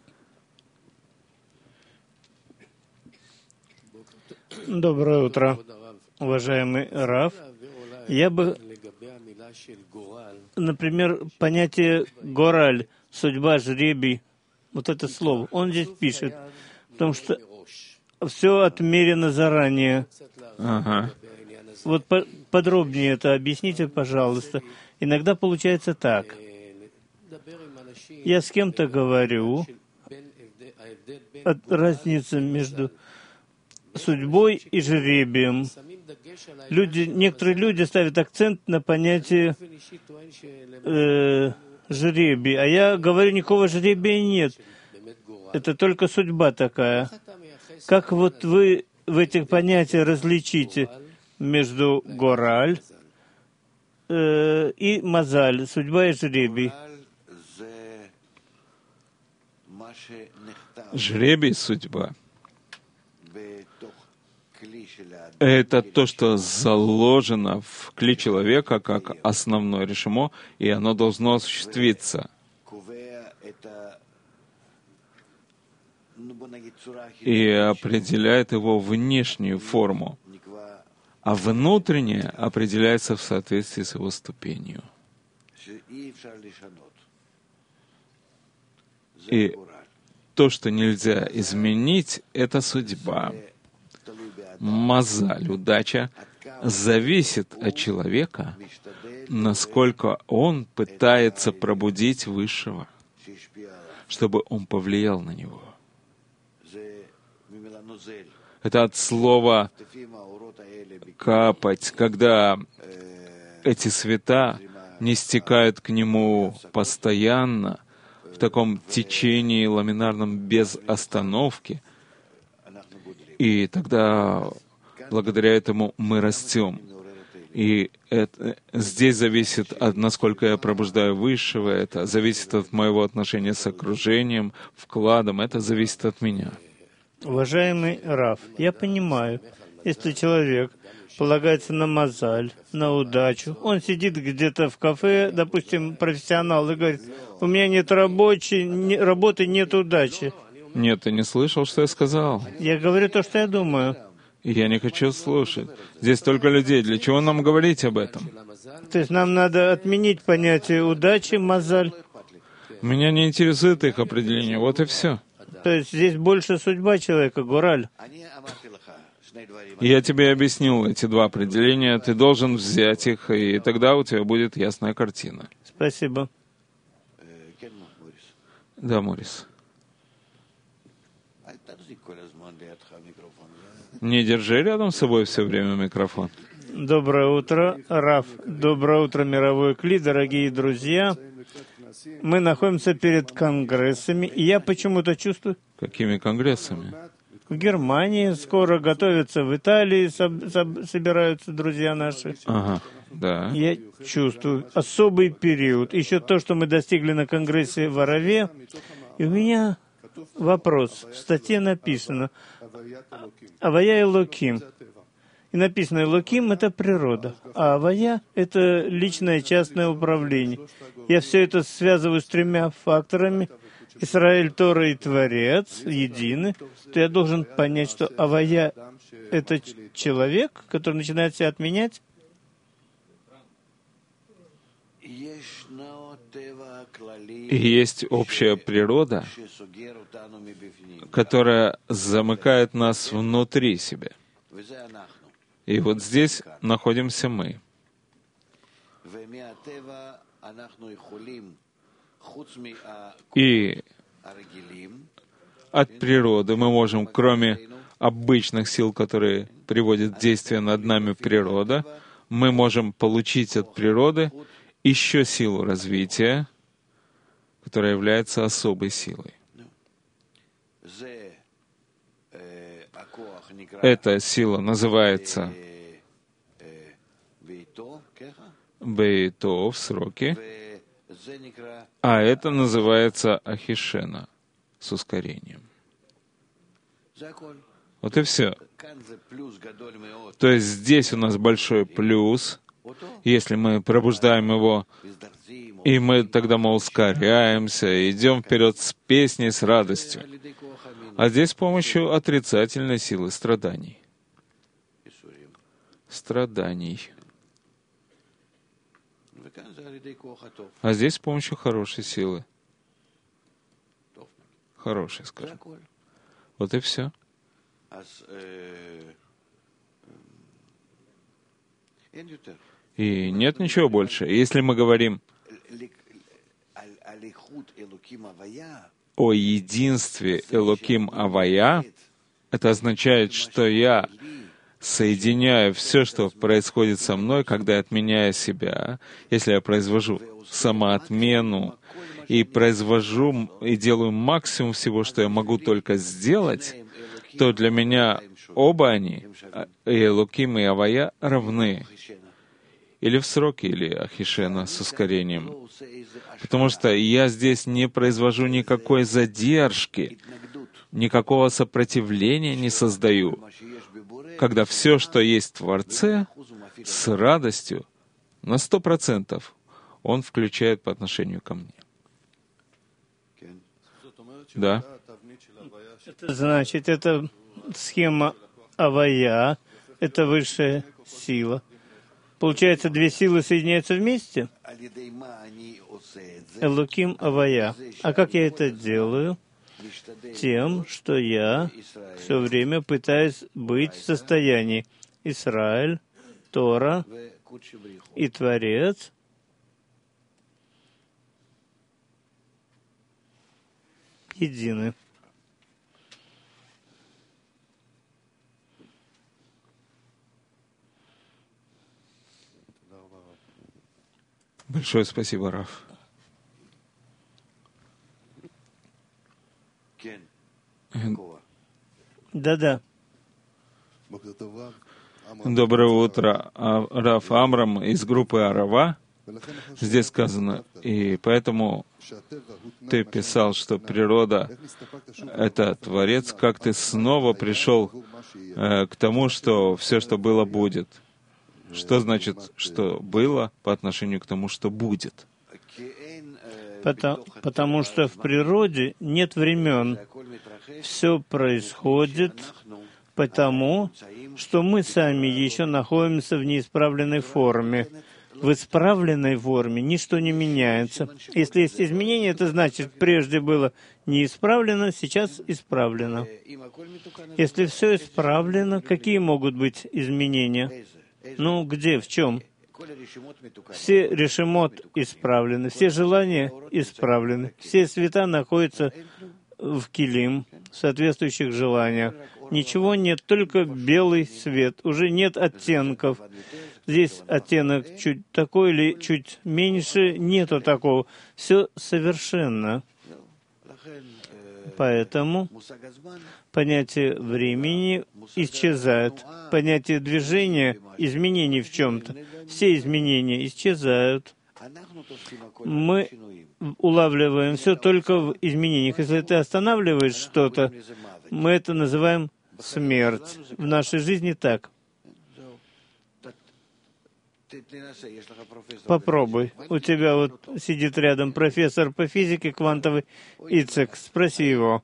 Доброе утро, уважаемый Рав. Я бы, например, понятие «гораль», «судьба», «жребий», вот это слово, он здесь пишет, потому что все отмерено заранее. Ага. Вот по подробнее это объясните, пожалуйста. Иногда получается так. Я с кем-то говорю, от разницы между судьбой и жребием. Люди, некоторые люди ставят акцент на понятие э, жребий, а я говорю, никакого жребия нет. Это только судьба такая. Как вот вы в этих понятиях различите между гораль э, и мазаль, судьба и жребий? Жребий, судьба — это то, что заложено в кли человека как основное решимо, и оно должно осуществиться. И определяет его внешнюю форму, а внутреннее определяется в соответствии с его ступенью. И то, что нельзя изменить, это судьба. Мазаль, удача, зависит от человека, насколько он пытается пробудить Высшего, чтобы он повлиял на него. Это от слова «капать», когда эти света не стекают к нему постоянно, в таком течении ламинарном без остановки, и тогда благодаря этому мы растем. И это, здесь зависит от, насколько я пробуждаю Высшего, это зависит от моего отношения с окружением, вкладом, это зависит от меня. Уважаемый Рав, я понимаю, если человек полагается на мазаль, на удачу, он сидит где-то в кафе, допустим, профессионал, и говорит, у меня нет рабочей, не, работы, нет удачи. Нет, ты не слышал, что я сказал? Я говорю то, что я думаю. Я не хочу слушать. Здесь только людей. Для чего нам говорить об этом? То есть нам надо отменить понятие удачи, мазаль. Меня не интересует их определение. Вот и все. То есть здесь больше судьба человека, Гураль. Я тебе объяснил эти два определения. Ты должен взять их, и тогда у тебя будет ясная картина. Спасибо. Да, Морис. Не держи рядом с собой все время микрофон. Доброе утро, Рав. Доброе утро, мировой кли, дорогие друзья. Мы находимся перед конгрессами, и я почему-то чувствую... Какими конгрессами? В Германии скоро готовятся, в Италии соб- соб- собираются друзья наши. Ага, да. Я чувствую особый период. Еще то, что мы достигли на конгрессе в Араве. И у меня вопрос. В статье написано «Авая Элоким». И написано «Элоким» — это природа, а «Авая» — это личное частное управление. Я все это связываю с тремя факторами. Исраэль, Тора и Творец едины. То я должен понять, что «Авая» — это человек, который начинает себя отменять. И есть общая природа, которая замыкает нас внутри себя. И вот здесь находимся мы. И от природы мы можем, кроме обычных сил, которые приводят в действие над нами природа, мы можем получить от природы еще силу развития, которая является особой силой. Эта сила называется Бейто в сроке, а это называется Ахишена с ускорением. Вот и все. То есть здесь у нас большой плюс, если мы пробуждаем его, и мы тогда мы ускоряемся, идем вперед с песней, с радостью. А здесь с помощью отрицательной силы страданий. Страданий. А здесь с помощью хорошей силы. Хорошей, скажем. Вот и все. И нет ничего больше. Если мы говорим о единстве Элоким Авая, это означает, что я соединяю все, что происходит со мной, когда я отменяю себя, если я произвожу самоотмену и произвожу и делаю максимум всего, что я могу только сделать, то для меня оба они, и Элоким, и Авая, равны. Или в сроке, или Ахишена с ускорением. Потому что я здесь не произвожу никакой задержки, никакого сопротивления не создаю, когда все, что есть в Творце, с радостью, на сто процентов, Он включает по отношению ко мне. Да? Это значит, это схема Авая, это высшая сила. Получается, две силы соединяются вместе? Элоким Авая. А как я это делаю? Тем, что я все время пытаюсь быть в состоянии Исраэль, Тора и Творец едины. Большое спасибо, Рав. Да-да. Доброе утро, Рав Амрам из группы Арава. Здесь сказано, и поэтому ты писал, что природа — это Творец, как ты снова пришел э, к тому, что все, что было, будет. Что значит, что было по отношению к тому, что будет? Потому, потому что в природе нет времен. Все происходит потому, что мы сами еще находимся в неисправленной форме. В исправленной форме ничто не меняется. Если есть изменения, это значит, прежде было неисправлено, сейчас исправлено. Если все исправлено, какие могут быть изменения? Ну, где, в чем? Все решимот исправлены, все желания исправлены, все света находятся в килим, в соответствующих желаниях. Ничего нет, только белый свет, уже нет оттенков. Здесь оттенок чуть такой или чуть меньше, нету такого. Все совершенно. Поэтому понятие времени исчезает. Понятие движения, изменений в чем-то, все изменения исчезают. Мы улавливаем все только в изменениях. Если ты останавливаешь что-то, мы это называем смерть. В нашей жизни так. Попробуй. У тебя вот сидит рядом профессор по физике квантовой Ицек. Спроси его.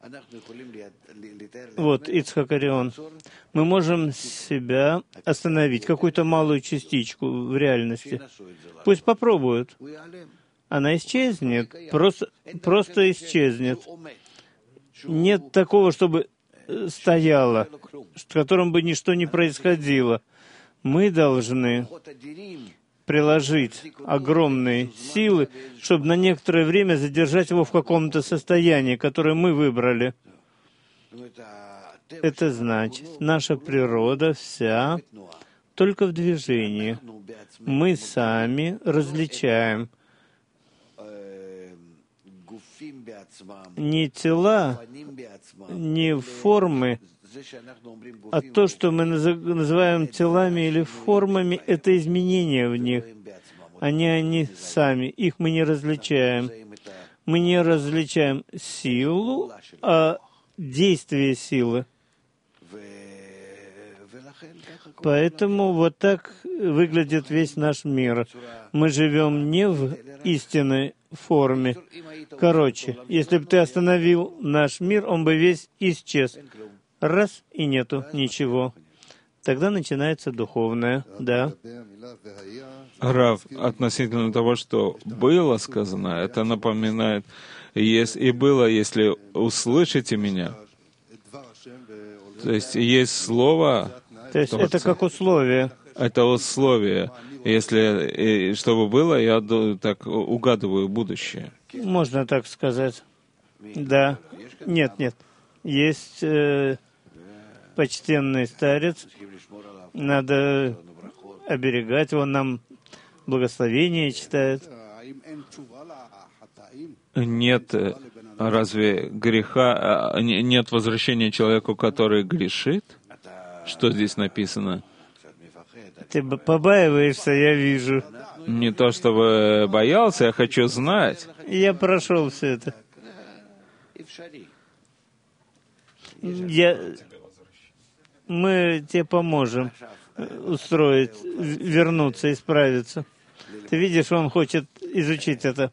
Вот, Ицхак Орион. Мы можем себя остановить, какую-то малую частичку в реальности. Пусть попробуют. Она исчезнет. Просто, просто исчезнет. Нет такого, чтобы стояло, с которым бы ничто не происходило. Мы должны приложить огромные силы, чтобы на некоторое время задержать его в каком-то состоянии, которое мы выбрали. Это значит, наша природа вся только в движении. Мы сами различаем не тела, не формы, а то, что мы называем телами или формами, это изменения в них. Они они сами, их мы не различаем. Мы не различаем силу, а действие силы. Поэтому вот так выглядит весь наш мир. Мы живем не в истинной форме. Короче, если бы ты остановил наш мир, он бы весь исчез. Раз, и нету ничего. Тогда начинается духовное, да. Рав, относительно того, что было сказано, это напоминает, есть, и было, если услышите меня. То есть есть слово. То есть это как условие. Это условие. Если, чтобы было, я так угадываю будущее. Можно так сказать. Да. Нет, нет. Есть э, почтенный старец. Надо оберегать его. Нам благословение читает. Нет, разве греха, нет возвращения человеку, который грешит? Что здесь написано? Ты побаиваешься, я вижу. Не то чтобы боялся, я хочу знать. Я прошел все это. Я... Мы тебе поможем устроить, вернуться, исправиться. Ты видишь, он хочет изучить это.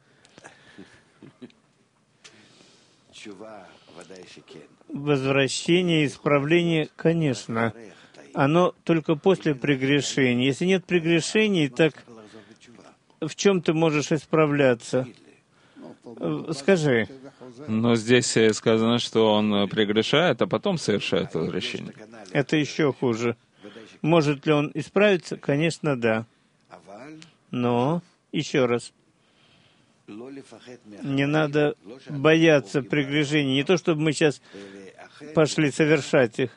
Возвращение, исправление, конечно. Оно только после прегрешений. Если нет прегрешений, так в чем ты можешь исправляться? Скажи. Но здесь сказано, что он прегрешает, а потом совершает возвращение. Это еще хуже. Может ли он исправиться? Конечно, да. Но, еще раз, не надо бояться прегрешений. Не то, чтобы мы сейчас пошли совершать их.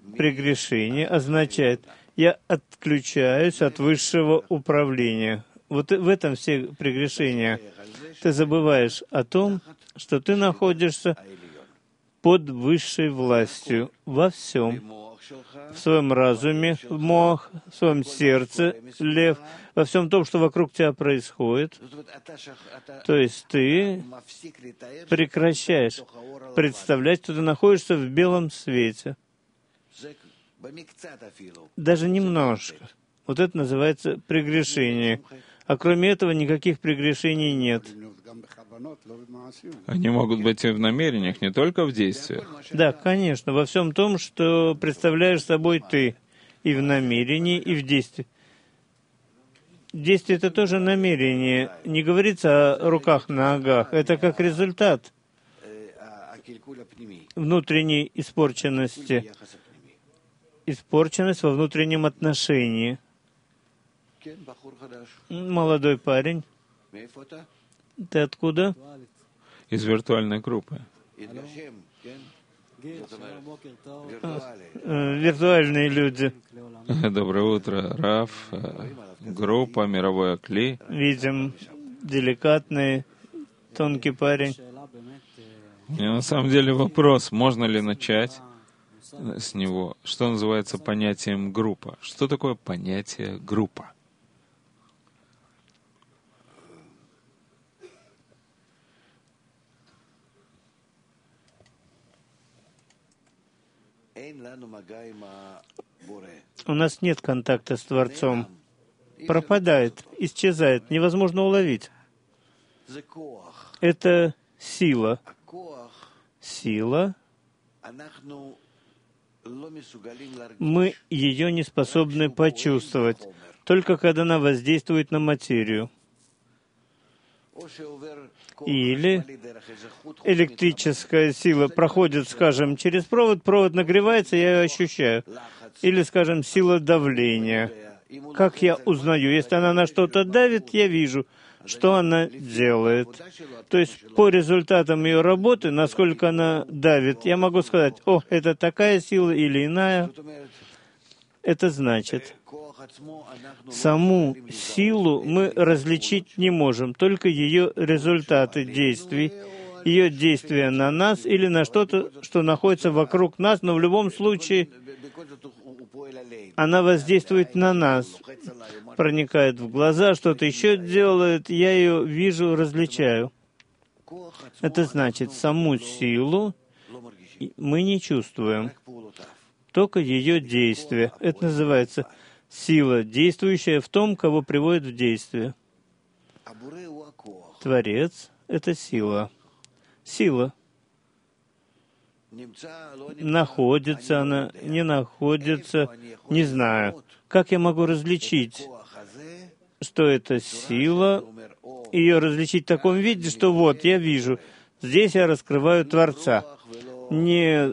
Прегрешение означает, я отключаюсь от высшего управления. Вот в этом все прегрешения. Ты забываешь о том, что ты находишься под высшей властью во всем. В своем разуме, в мох, в своем сердце, лев, во всем том, что вокруг тебя происходит. То есть ты прекращаешь представлять, что ты находишься в белом свете. Даже немножко. Вот это называется прегрешение. А кроме этого никаких прегрешений нет. Они могут быть и в намерениях, не только в действиях. Да, конечно, во всем том, что представляешь собой ты, и в намерении, и в действии. Действие — это тоже намерение. Не говорится о руках, ногах. Это как результат внутренней испорченности. Испорченность во внутреннем отношении. Молодой парень. Ты откуда? Из виртуальной группы. Виртуальные люди. Доброе утро, Раф. Группа «Мировой Акли». Видим, деликатный, тонкий парень. У меня на самом деле вопрос, можно ли начать с него, что называется понятием группа. Что такое понятие группа? У нас нет контакта с Творцом. Пропадает, исчезает, невозможно уловить. Это сила. Сила. Мы ее не способны почувствовать, только когда она воздействует на материю. Или электрическая сила проходит, скажем, через провод, провод нагревается, я ее ощущаю. Или, скажем, сила давления. Как я узнаю? Если она на что-то давит, я вижу, что она делает. То есть по результатам ее работы, насколько она давит, я могу сказать, о, это такая сила или иная. Это значит, саму силу мы различить не можем, только ее результаты действий, ее действия на нас или на что-то, что находится вокруг нас, но в любом случае она воздействует на нас, проникает в глаза, что-то еще делает, я ее вижу, различаю. Это значит, саму силу мы не чувствуем, только ее действие. Это называется сила, действующая в том, кого приводит в действие. Творец — это сила. Сила. Находится она, не находится, не знаю. Как я могу различить, что это сила, ее различить в таком виде, что вот, я вижу, здесь я раскрываю Творца. Не,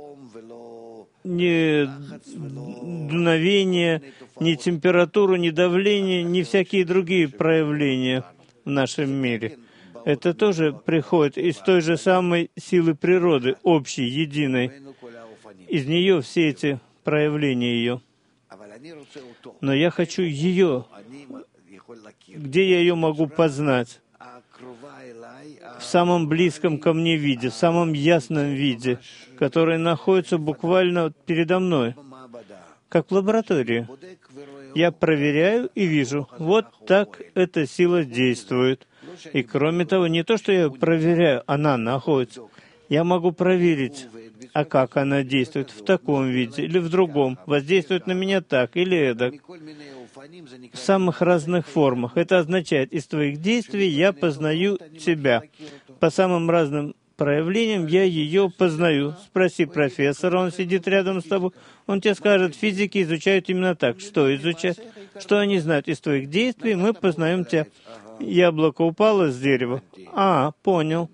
не дуновение, ни температуру, ни давление, ни всякие другие проявления в нашем мире. Это тоже приходит из той же самой силы природы, общей, единой. Из нее все эти проявления ее. Но я хочу ее. Где я ее могу познать? В самом близком ко мне виде, в самом ясном виде, который находится буквально передо мной, как в лаборатории. Я проверяю и вижу, вот так эта сила действует. И кроме того, не то, что я проверяю, она находится. Я могу проверить, а как она действует в таком виде или в другом, воздействует на меня так или эдак, в самых разных формах. Это означает, из твоих действий я познаю тебя. По самым разным проявлениям я ее познаю. Спроси профессора, он сидит рядом с тобой, он тебе скажет, физики изучают именно так. Что изучают? Что они знают? Из твоих действий мы познаем тебя. Яблоко упало с дерева. А, понял.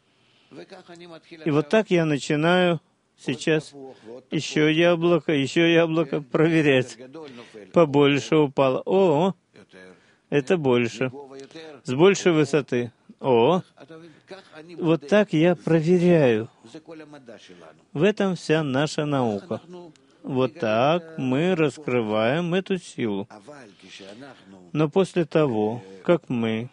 И вот так я начинаю сейчас еще яблоко, еще яблоко проверять. Побольше упало. О, это больше. С большей высоты. О, вот так я проверяю. В этом вся наша наука. Вот так мы раскрываем эту силу. Но после того, как мы,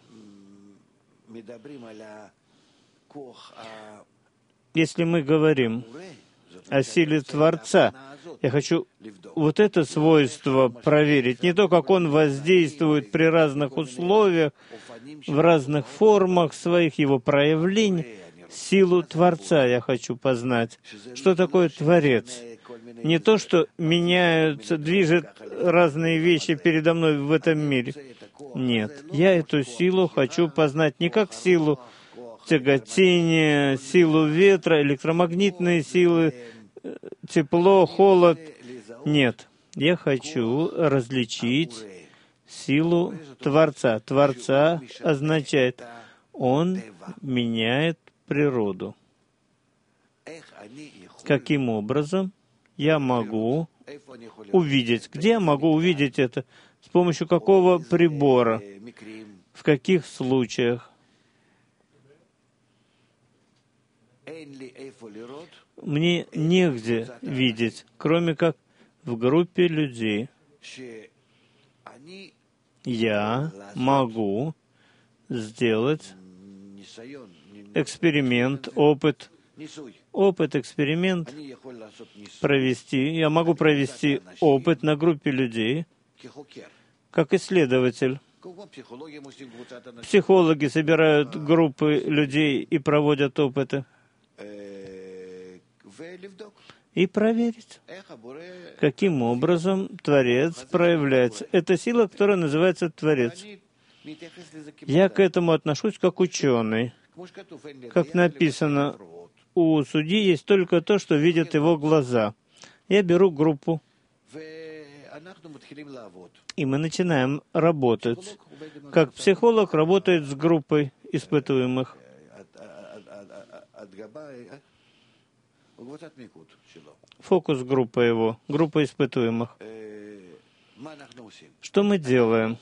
если мы говорим о силе Творца, я хочу вот это свойство проверить, не то, как он воздействует при разных условиях, в разных формах своих его проявлений, силу Творца я хочу познать. Что такое Творец? Не то, что меняются, движет разные вещи передо мной в этом мире. Нет, я эту силу хочу познать не как силу тяготения, силу ветра, электромагнитные силы, тепло, холод. Нет, я хочу различить силу Творца. Творца означает, он меняет природу. Каким образом я могу увидеть? Где я могу увидеть это? С помощью какого прибора? В каких случаях? Мне негде видеть, кроме как в группе людей. Я могу сделать эксперимент, опыт, опыт, эксперимент провести. Я могу провести опыт на группе людей, как исследователь. Психологи собирают группы людей и проводят опыты. И проверить, каким образом Творец проявляется. Это сила, которая называется Творец. Я к этому отношусь как ученый. Как написано, у судьи есть только то, что видят его глаза. Я беру группу, и мы начинаем работать. Как психолог работает с группой испытуемых. Фокус группа его, группа испытуемых. Что мы делаем?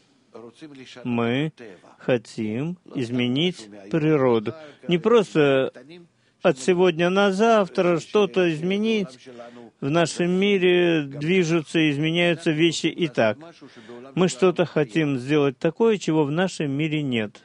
Мы хотим изменить природу. Не просто от сегодня на завтра что-то изменить. В нашем мире движутся и изменяются вещи и так. Мы что-то хотим сделать такое, чего в нашем мире нет.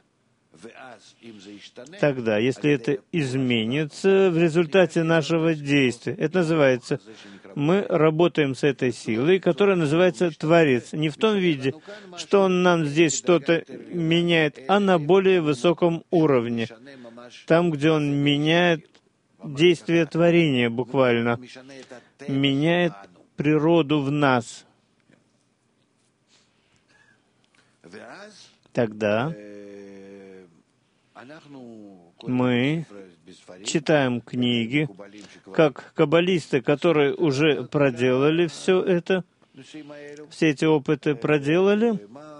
Тогда, если это изменится в результате нашего действия, это называется, мы работаем с этой силой, которая называется Творец. Не в том виде, что он нам здесь что-то меняет, а на более высоком уровне. Там, где он меняет действие творения буквально, меняет природу в нас. Тогда мы читаем книги, как каббалисты, которые уже проделали все это, все эти опыты проделали,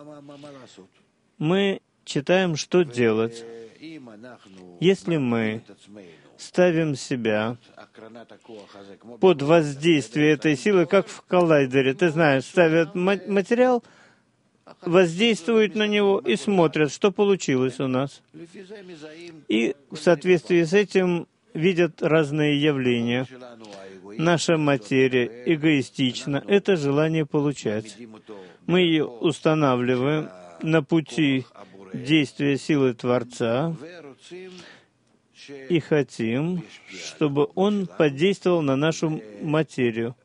мы читаем, что делать. Если мы ставим себя под воздействие этой силы, как в коллайдере, ты знаешь, ставят материал, воздействуют на него и смотрят, что получилось у нас. И в соответствии с этим видят разные явления. Наша материя эгоистична, это желание получать. Мы ее устанавливаем на пути действия силы Творца и хотим, чтобы он подействовал на нашу материю.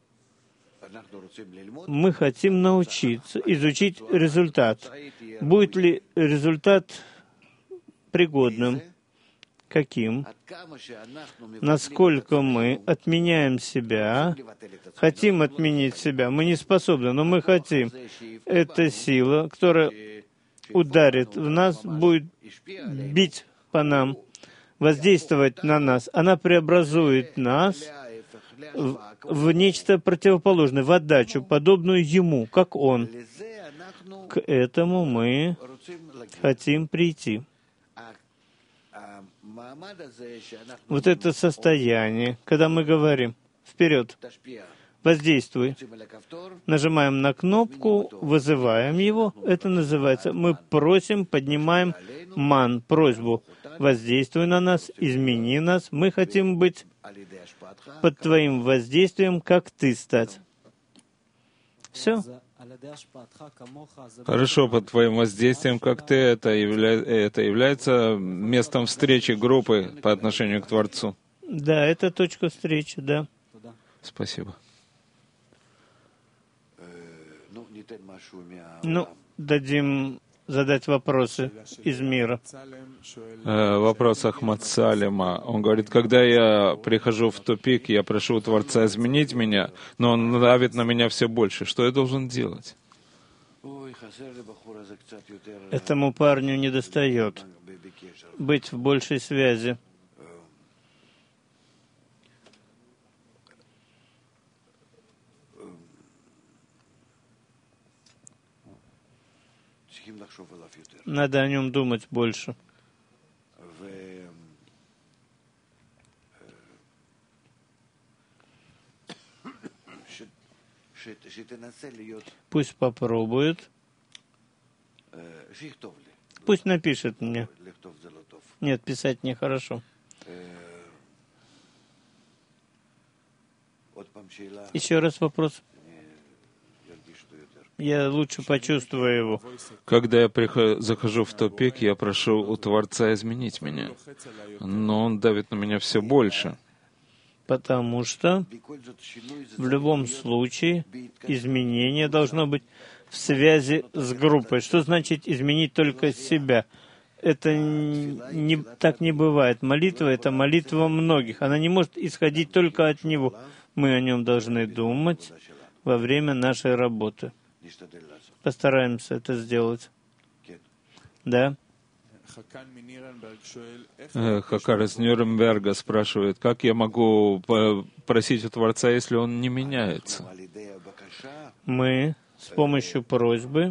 Мы хотим научиться, изучить результат. Будет ли результат пригодным? Каким? Насколько мы отменяем себя, хотим отменить себя. Мы не способны, но мы хотим. Эта сила, которая ударит в нас, будет бить по нам, воздействовать на нас. Она преобразует нас в, в нечто противоположное, в отдачу, подобную Ему, как Он. К этому мы хотим прийти. Вот это состояние, когда мы говорим «Вперед! Воздействуй!» Нажимаем на кнопку, вызываем его. Это называется, мы просим, поднимаем ман, просьбу. воздействуй на нас, измени нас. Мы хотим быть под Твоим воздействием, как Ты стать. Все. Хорошо, под Твоим воздействием, как Ты, это, явля... это является местом встречи группы по отношению к Творцу. Да, это точка встречи, да. Спасибо. Ну, дадим задать вопросы из мира. В вопросах Мацалима. Он говорит, когда я прихожу в тупик, я прошу у Творца изменить меня, но он давит на меня все больше. Что я должен делать? Этому парню недостает быть в большей связи. Надо о нем думать больше. Пусть попробует. Пусть напишет мне. Нет, писать нехорошо. Еще раз вопрос. Я лучше почувствую его. Когда я прихожу, захожу в тупик, я прошу у Творца изменить меня. Но он давит на меня все больше. Потому что в любом случае изменение должно быть в связи с группой. Что значит изменить только себя? Это не, так не бывает. Молитва — это молитва многих. Она не может исходить только от него. Мы о нем должны думать во время нашей работы. Постараемся это сделать. Да? Хакар из Нюрнберга спрашивает, как я могу просить у Творца, если он не меняется? Мы с помощью просьбы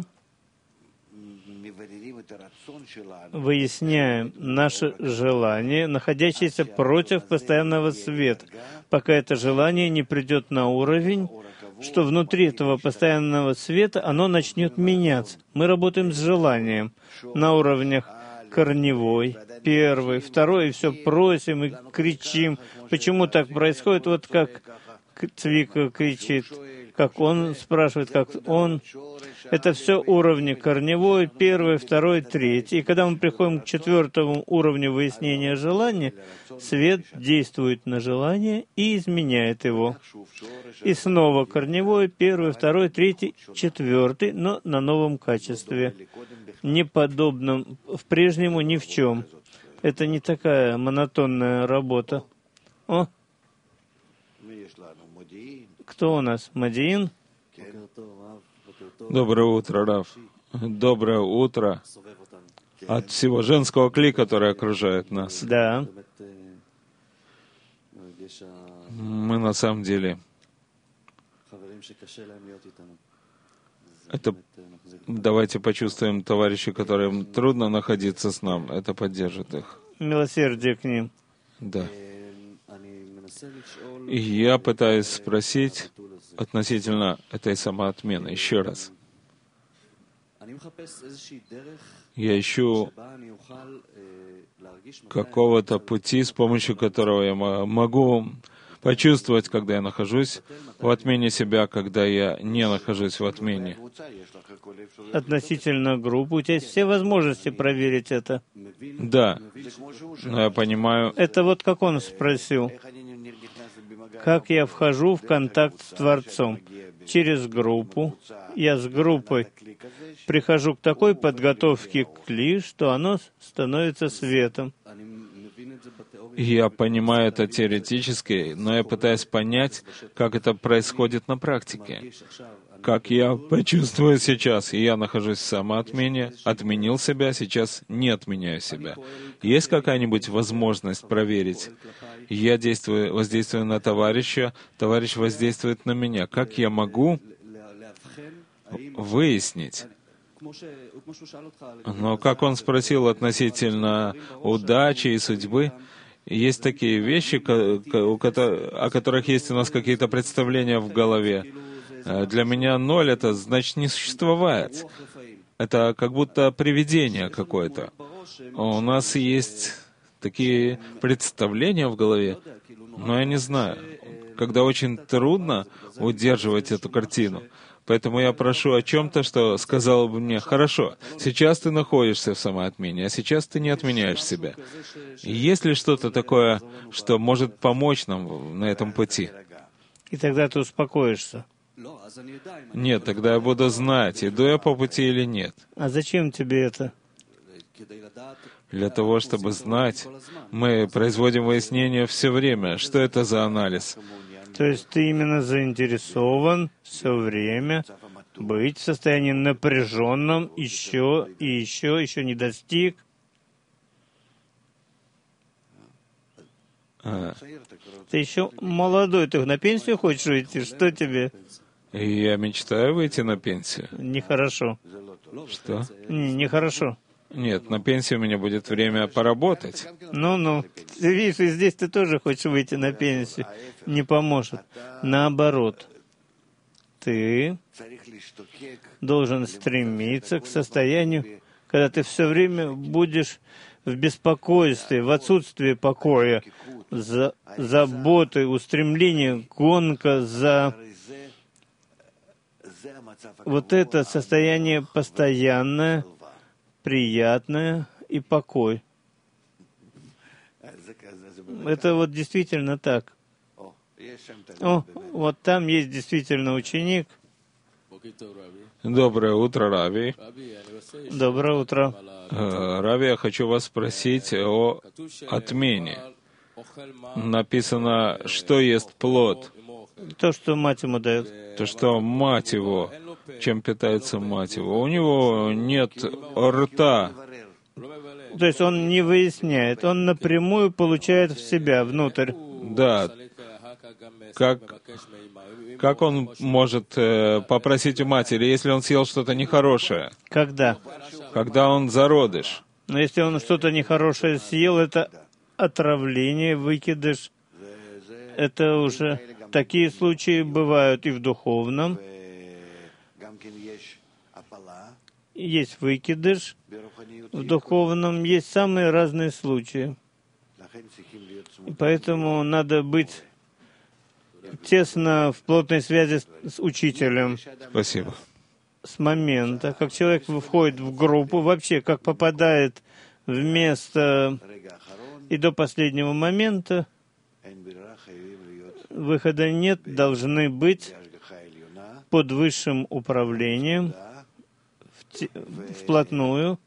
выясняем наше желание, находящееся против постоянного света, пока это желание не придет на уровень, что внутри этого постоянного света оно начнет меняться. Мы работаем с желанием на уровнях корневой, первый, второй, и все просим и кричим. Почему так происходит? Вот как Цвика кричит, как он спрашивает, как он. Это все уровни корневой, первый, второй, третий. И когда мы приходим к четвертому уровню выяснения желания, свет действует на желание и изменяет его. И снова корневой, первый, второй, третий, четвертый, но на новом качестве, не подобном в прежнему ни в чем. Это не такая монотонная работа. О! Кто у нас? Мадиин? Доброе утро, Рав. Доброе утро от всего женского кли, который окружает нас. Да. Мы на самом деле... Это... Давайте почувствуем товарищей, которым трудно находиться с нами. Это поддержит их. Милосердие к ним. Да. И я пытаюсь спросить относительно этой самоотмены еще раз. Я ищу какого-то пути, с помощью которого я могу почувствовать, когда я нахожусь в отмене себя, когда я не нахожусь в отмене. Относительно группы, у тебя есть все возможности проверить это. Да, но я понимаю... Это вот как он спросил. Как я вхожу в контакт с Творцом? Через группу. Я с группой прихожу к такой подготовке к кли, что оно становится светом. Я понимаю это теоретически, но я пытаюсь понять, как это происходит на практике. Как я почувствую сейчас, и я нахожусь в самоотмене, отменил себя, сейчас не отменяю себя. Есть какая-нибудь возможность проверить? Я действую, воздействую на товарища, товарищ воздействует на меня. Как я могу выяснить? Но как он спросил относительно удачи и судьбы, есть такие вещи, о которых есть у нас какие-то представления в голове. Для меня ноль — это значит не существовать. Это как будто привидение какое-то. У нас есть такие представления в голове, но я не знаю, когда очень трудно удерживать эту картину. Поэтому я прошу о чем-то, что сказало бы мне: хорошо, сейчас ты находишься в самоотмене, а сейчас ты не отменяешь себя. Есть ли что-то такое, что может помочь нам на этом пути? И тогда ты успокоишься. Нет, тогда я буду знать, иду я по пути или нет. А зачем тебе это? Для того, чтобы знать, мы производим выяснение все время. Что это за анализ? То есть ты именно заинтересован все время быть в состоянии напряженном, еще и еще, еще не достиг. А, Ты еще молодой, ты на пенсию хочешь уйти? Что тебе? и я мечтаю выйти на пенсию. Нехорошо. Что? Не- Нехорошо. Нет, на пенсию у меня будет время поработать. Ну-ну, ты видишь, и здесь ты тоже хочешь выйти на пенсию. Не поможет. Наоборот, ты должен стремиться к состоянию, когда ты все время будешь в беспокойстве, в отсутствии покоя, за заботы, устремление, гонка за вот это состояние постоянное, приятное и покой. Это вот действительно так. О, вот там есть действительно ученик. Доброе утро, Рави. Доброе утро. Э, Рави, я хочу вас спросить о отмене. Написано, что ест плод. То, что мать ему дает. То, что мать его, чем питается мать его. У него нет рта. То есть он не выясняет, он напрямую получает в себя, внутрь. Да. Как, как он может э, попросить у матери, если он съел что-то нехорошее? Когда? Когда он зародыш. Но если он что-то нехорошее съел, это отравление, выкидыш. Это уже такие случаи бывают и в духовном. Есть выкидыш. В духовном есть самые разные случаи. И поэтому надо быть тесно в плотной связи с, с учителем. Спасибо. С момента, как человек входит в группу, вообще как попадает в место и до последнего момента, выхода нет, должны быть под высшим управлением, в те, вплотную.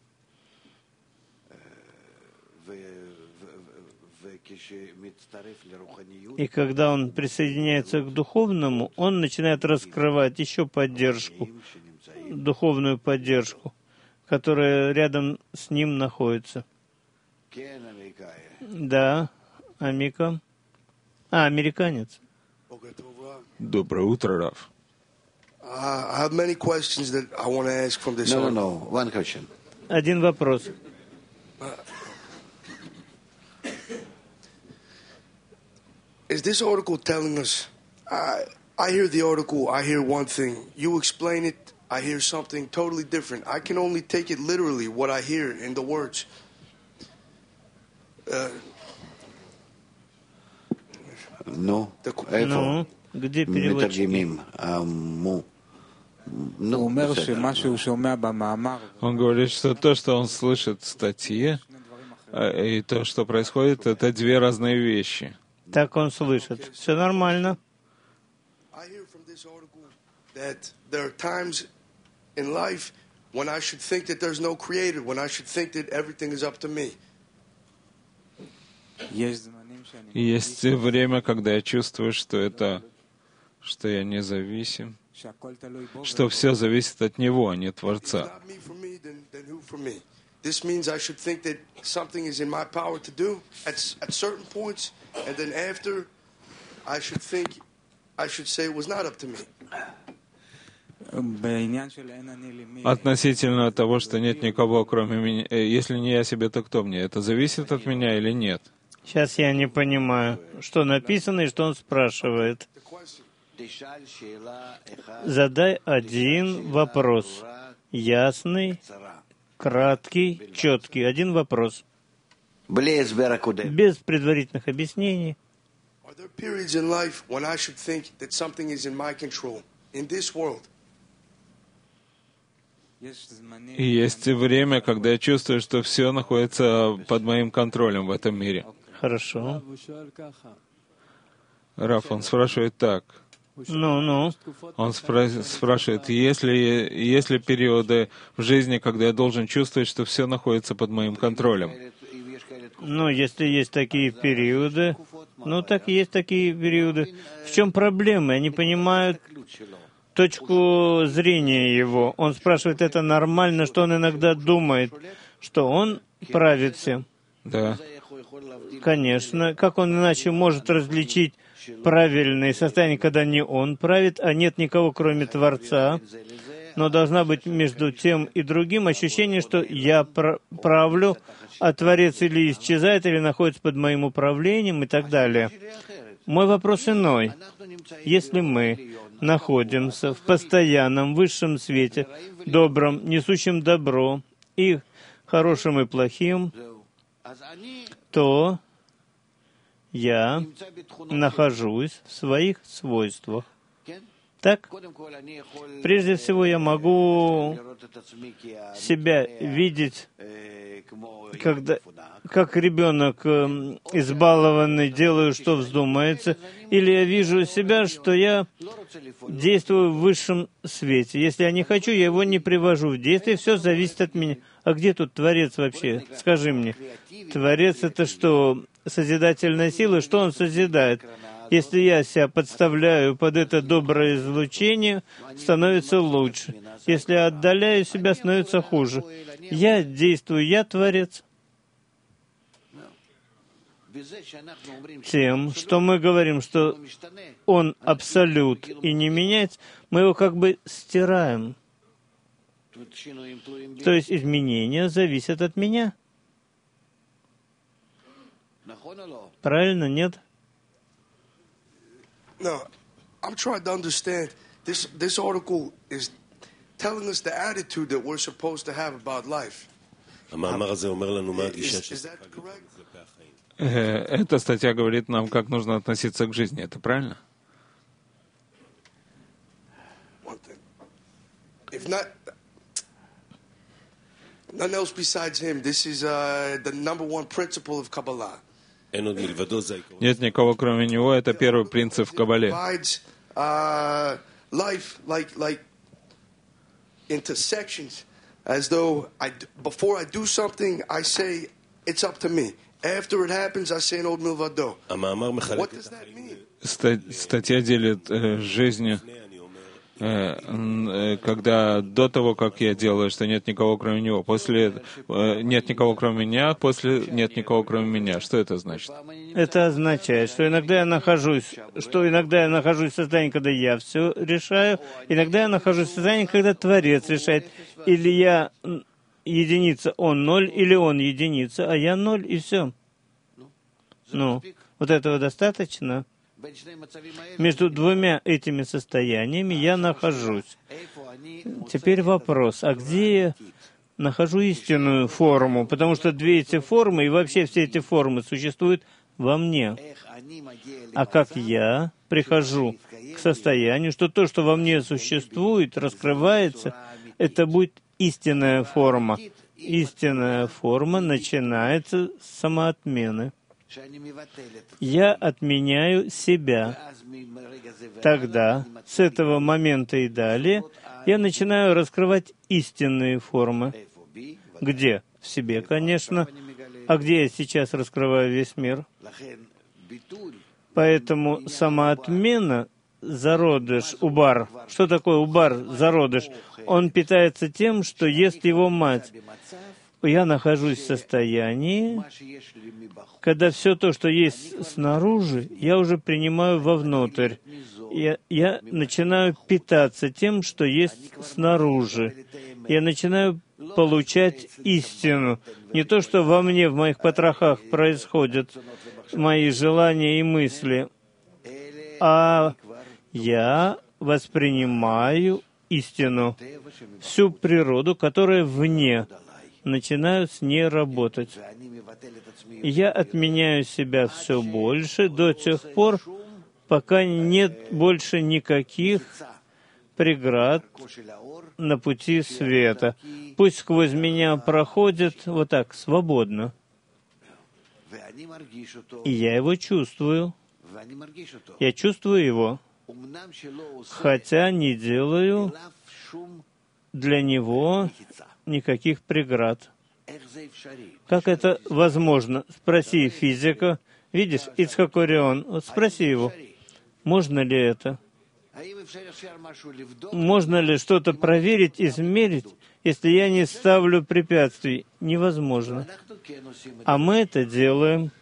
И когда он присоединяется к духовному, он начинает раскрывать еще поддержку, духовную поддержку, которая рядом с ним находится. Да, Амика. А, американец. Доброе утро, Рав. Uh, I have many questions that I want to ask from this. No, no, article. no. One question. Один вопрос. Is this article telling us? I I hear the article. I hear one thing. You explain it. I hear something totally different. I can only take it literally what I hear in the words. Uh, No. the, Ну, где переводчики? מתרגמים. מו. Ну, הוא אומר בסדר. שמה שהוא שומע במאמר, Он говорит, что то, что он слышит в статье, э, и то, что происходит, это две разные вещи. Так он слышит. Все нормально. I hear from this article that there are times in life when I should think that there's no creator, when I should think that everything is up to me. יש זמנים שאני И есть время, когда я чувствую, что это, что я независим, שהכל תלוי בו, что все зависит от него, а не If Творца. not me for me, then, then who for me? This means I should think that something is in my power to do at, s- at certain points, and then after, I should think, I should say it was not up to me. בעניין של אין אני לי מי, Относительно того, что нет никого, кроме меня, э, если не я себе, то кто мне? Это зависит от меня или нет? Сейчас я не понимаю, что написано и что он спрашивает. The question. תשאל שאלה אחת Задай один вопрос. Ясный, קצרה. краткий, четкий. Один вопрос. без предварительных объяснений. Are there periods in life when I should think that something is in my control in this world? И есть время, когда я чувствую, что все находится под моим контролем в этом мире. Хорошо. Раф, он спрашивает так. Ну, ну. Он спра- спрашивает, есть ли, есть ли периоды в жизни, когда я должен чувствовать, что все находится под моим контролем? Ну, если есть такие периоды, ну, так и есть такие периоды. В чем проблема? Я не понимаю точку зрения его. Он спрашивает, это нормально, что он иногда думает, что он правит всем. Да. Конечно. Как он иначе может различить правильные состояния, когда не он правит, а нет никого, кроме Творца? Но должна быть между тем и другим ощущение, что я правлю, а Творец или исчезает, или находится под моим управлением и так далее. Мой вопрос иной. Если мы находимся в постоянном высшем свете, добром, несущем добро, и хорошим и плохим, то я нахожусь в своих свойствах. Так? Прежде всего, я могу себя видеть, когда, как ребенок э, избалованный, делаю, что вздумается, или я вижу себя, что я действую в высшем свете. Если я не хочу, я его не привожу в действие, все зависит от меня. А где тут Творец вообще? Скажи мне. Творец — это что, созидательная сила? Что он созидает? Если я себя подставляю под это доброе излучение, становится лучше. Если я отдаляю себя, становится хуже. Я действую, я Творец. Тем, что мы говорим, что Он абсолют и не меняется, мы его как бы стираем. То есть изменения зависят от меня. Правильно, нет? No, I'm trying to understand. This this article is telling us the attitude that we're supposed to have about life. Is, is that correct? Э, Эта статья говорит нам, как нужно относиться к жизни. Это правильно? One thing. If not, none else besides him. This is uh, the number one principle of Kabbalah. Нет никого, кроме него. Это первый принцип в Каббале. Divides uh, life like like into sections, as though I before I do something, I say it's up to me. After it happens, I say an old milvado. What does that mean? Ста- Статья делит э, жизнь, э, э, когда до того, как я делаю, что нет никого, кроме него. После э, нет никого, кроме меня. После нет никого, кроме меня. Что это значит? Это означает, что иногда я нахожусь, что иногда я нахожусь в состоянии, когда я все решаю, иногда я нахожусь в состоянии, когда Творец решает. Или я единица, он ноль, или он единица, а я ноль, и все. Ну, вот этого достаточно. Между двумя этими состояниями я нахожусь. Теперь вопрос, а где я нахожу истинную форму? Потому что две эти формы, и вообще все эти формы существуют во мне. А как я прихожу к состоянию, что то, что во мне существует, раскрывается, это будет истинная форма. Истинная форма начинается с самоотмены. Я отменяю себя. Тогда, с этого момента и далее, я начинаю раскрывать истинные формы. Где? В себе, конечно. А где я сейчас раскрываю весь мир? Поэтому самоотмена, зародыш, убар. Что такое убар, зародыш? Он питается тем, что ест его мать. Я нахожусь в состоянии, когда все то, что есть снаружи, я уже принимаю вовнутрь. Я, я начинаю питаться тем, что есть снаружи. Я начинаю получать истину. Не то, что во мне, в моих потрохах происходят мои желания и мысли, а я воспринимаю истину, всю природу, которая вне. начинаю с ней работать. И я отменяю себя все больше до тех пор, пока нет больше никаких преград на пути света. Пусть сквозь меня проходит вот так, свободно. И я его чувствую. Я чувствую его, хотя не делаю для него никаких преград. Как это возможно? Спроси физика. Видишь, Ицхак Орион, вот спроси его, можно ли это? Можно ли что-то проверить, измерить, если я не ставлю препятствий? Невозможно. А мы это делаем.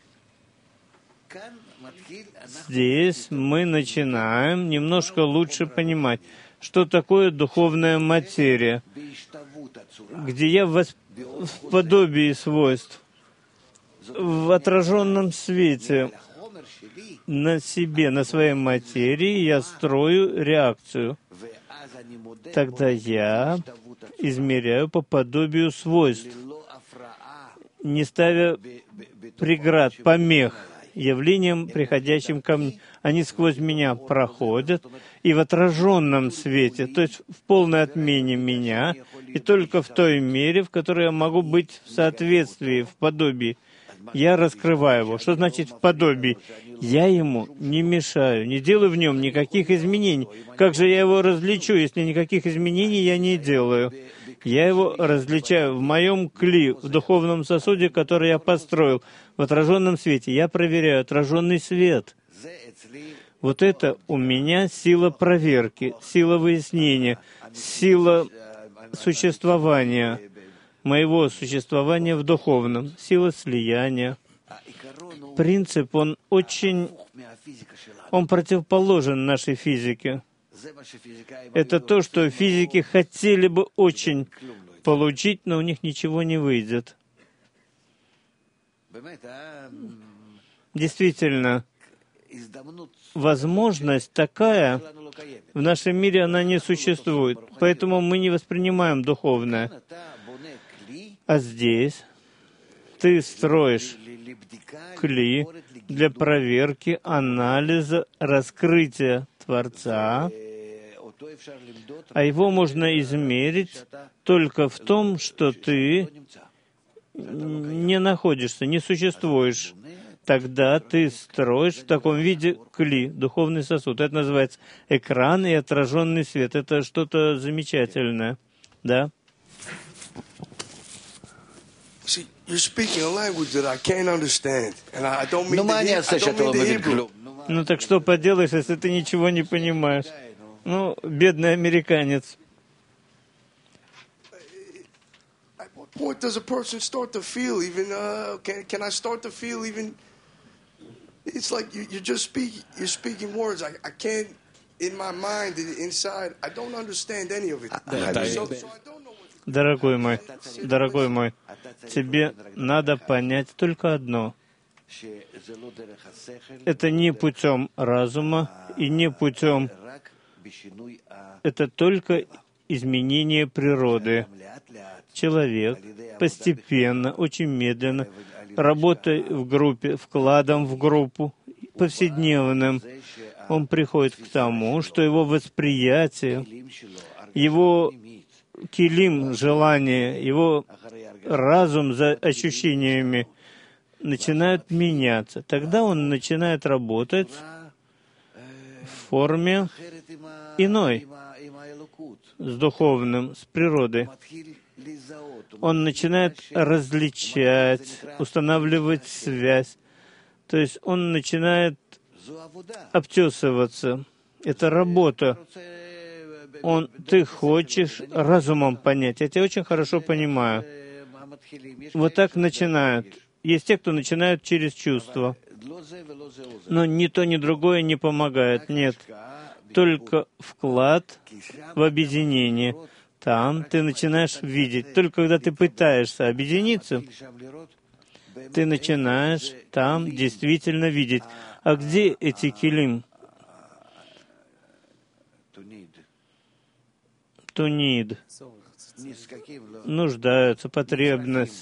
Здесь мы начинаем немножко лучше понимать, что такое духовная материя, где я в, восп... в подобии свойств, в отраженном свете, на себе, на своей материи я строю реакцию. Тогда я измеряю по подобию свойств, не ставя преград, помех явлениям, приходящим ко мне. Они сквозь меня проходят, и в отраженном свете, то есть в полной отмене меня, и только в той мере, в которой я могу быть в соответствии, в подобии, я раскрываю его. Что значит в подобии? Я ему не мешаю, не делаю в нем никаких изменений. Как же я его различу, если никаких изменений я не делаю? Я его различаю в моем кли, в духовном сосуде, который я построил, в отраженном свете. Я проверяю отраженный свет. Вот это у меня сила проверки, сила выяснения, сила существования, моего существования в духовном, сила слияния. Принцип, он очень, он противоположен нашей физике. Это то, что физики хотели бы очень получить, но у них ничего не выйдет. Действительно, возможность такая, в нашем мире она не существует, поэтому мы не воспринимаем духовное. А здесь ты строишь кли для проверки, анализа, раскрытия Творца, а его можно измерить только в том, что ты не находишься, не существуешь. Тогда ты строишь в таком виде кли, духовный сосуд. Это называется экран и отраженный свет. Это что-то замечательное, да? Ну так что поделаешь, если ты ничего не понимаешь? Ну, бедный американец. What does a person start to feel? Even uh, can can I start to feel even? It's like you you just speak you're speaking words. I I can't in my mind inside. I don't understand any of it. So, so I don't know what's... Дорогой мой, дорогой мой, тебе надо понять только одно. Это не путем разума и не путем. Это только изменение природы. Человек постепенно, очень медленно, работая в группе, вкладом в группу, повседневным, он приходит к тому, что его восприятие, его килим, желание, его разум за ощущениями начинают меняться. Тогда он начинает работать в форме иной, с духовным, с природой. Он начинает различать, устанавливать связь. То есть он начинает обтесываться. Это работа. Он, ты хочешь разумом понять. Я тебя очень хорошо понимаю. Вот так начинают. Есть те, кто начинают через чувства. Но ни то, ни другое не помогает. Нет. Только вклад в объединение. Там ты начинаешь видеть. Только когда ты пытаешься объединиться, ты начинаешь там действительно видеть. А где эти килим? Тунид. нуждаются, потребность,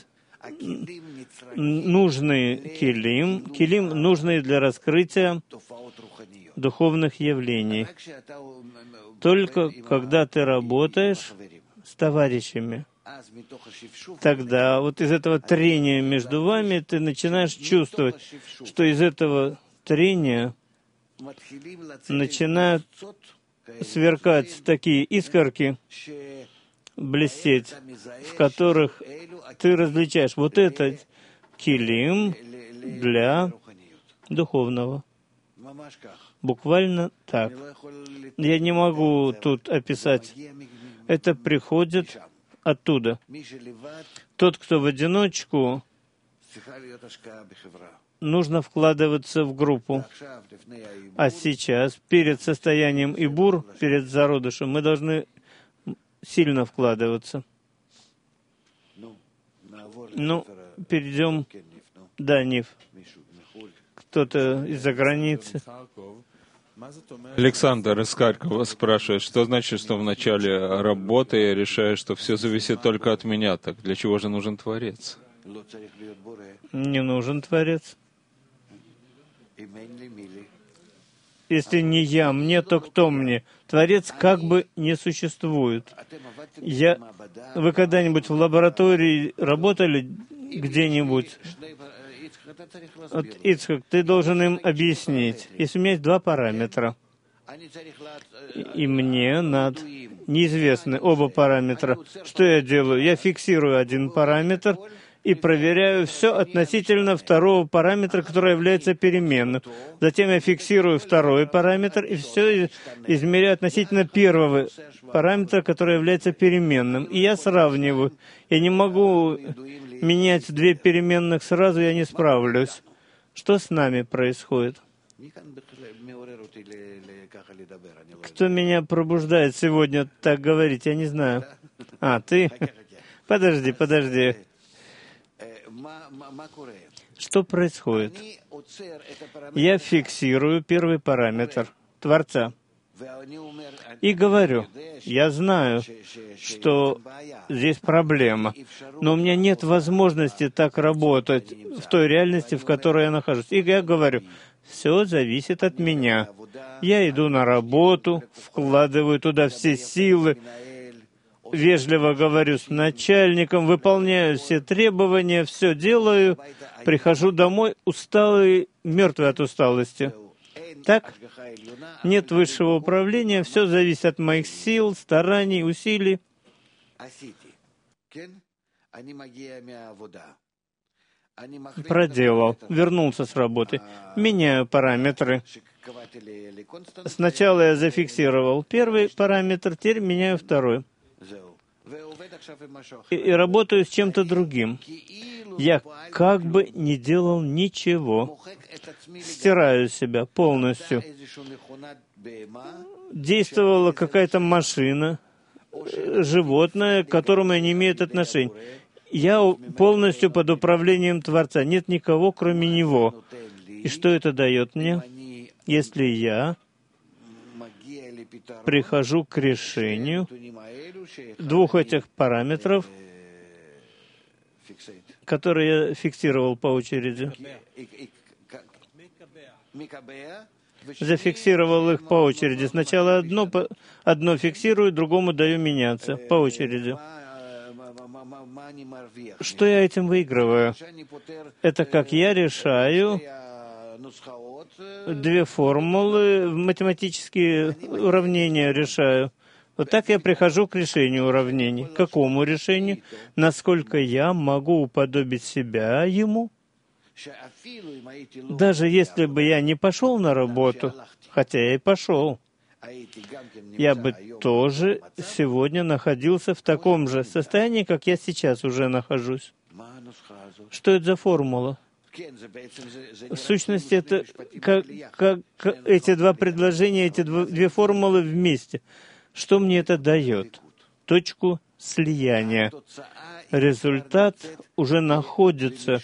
нужный килим, килим, нужный для раскрытия духовных явлений. Только когда ты работаешь с товарищами, тогда вот из этого трения между вами ты начинаешь чувствовать, что из этого трения начинают сверкать такие искорки, блестеть, в которых ты различаешь. Вот это килим для духовного. Буквально так. Я не могу тут описать. Это приходит оттуда. Тот, кто в одиночку, нужно вкладываться в группу. А сейчас, перед состоянием ибур, перед зародышем, мы должны сильно вкладываться. Ну, перейдем. Да, Нив. Кто-то из-за границы. Александр из Харькова спрашивает, что значит, что в начале работы я решаю, что все зависит только от меня. Так для чего же нужен Творец? Не нужен Творец. Если не я мне, то кто мне? Творец как бы не существует. Я... Вы когда-нибудь в лаборатории работали где-нибудь? Вот, Ицхак, ты должен им объяснить. Если у меня есть два параметра, и мне надо неизвестны оба параметра, что я делаю? Я фиксирую один параметр и проверяю все относительно второго параметра, который является переменным. Затем я фиксирую второй параметр и все измеряю относительно первого параметра, который является переменным. И я сравниваю. Я не могу менять две переменных сразу, я не справлюсь. Что с нами происходит? Кто меня пробуждает сегодня так говорить, я не знаю. А, ты? Подожди, подожди. Что происходит? Я фиксирую первый параметр Творца и говорю, я знаю, что здесь проблема, но у меня нет возможности так работать в той реальности, в которой я нахожусь. И я говорю, все зависит от меня. Я иду на работу, вкладываю туда все силы, вежливо говорю с начальником, выполняю все требования, все делаю, прихожу домой усталый, мертвый от усталости. Так? Нет высшего управления, все зависит от моих сил, стараний, усилий. Проделал, вернулся с работы, меняю параметры. Сначала я зафиксировал первый параметр, теперь меняю второй. И, и работаю с чем-то другим. Я как бы не делал ничего. Стираю себя полностью. Действовала какая-то машина, животное, к которому я не имею отношения. Я полностью под управлением Творца. Нет никого, кроме Него. И что это дает мне? Если я прихожу к решению двух этих параметров, которые я фиксировал по очереди. Зафиксировал их по очереди. Сначала одно, одно фиксирую, другому даю меняться по очереди. Что я этим выигрываю? Это как я решаю две формулы, математические уравнения решаю. Вот так я прихожу к решению уравнений. К какому решению? Насколько я могу уподобить себя ему? Даже если бы я не пошел на работу, хотя я и пошел, я бы тоже сегодня находился в таком же состоянии, как я сейчас уже нахожусь. Что это за формула? В сущности, это как, как, как эти два предложения, эти дв- две формулы вместе. Что мне это дает? Точку слияния. Результат уже находится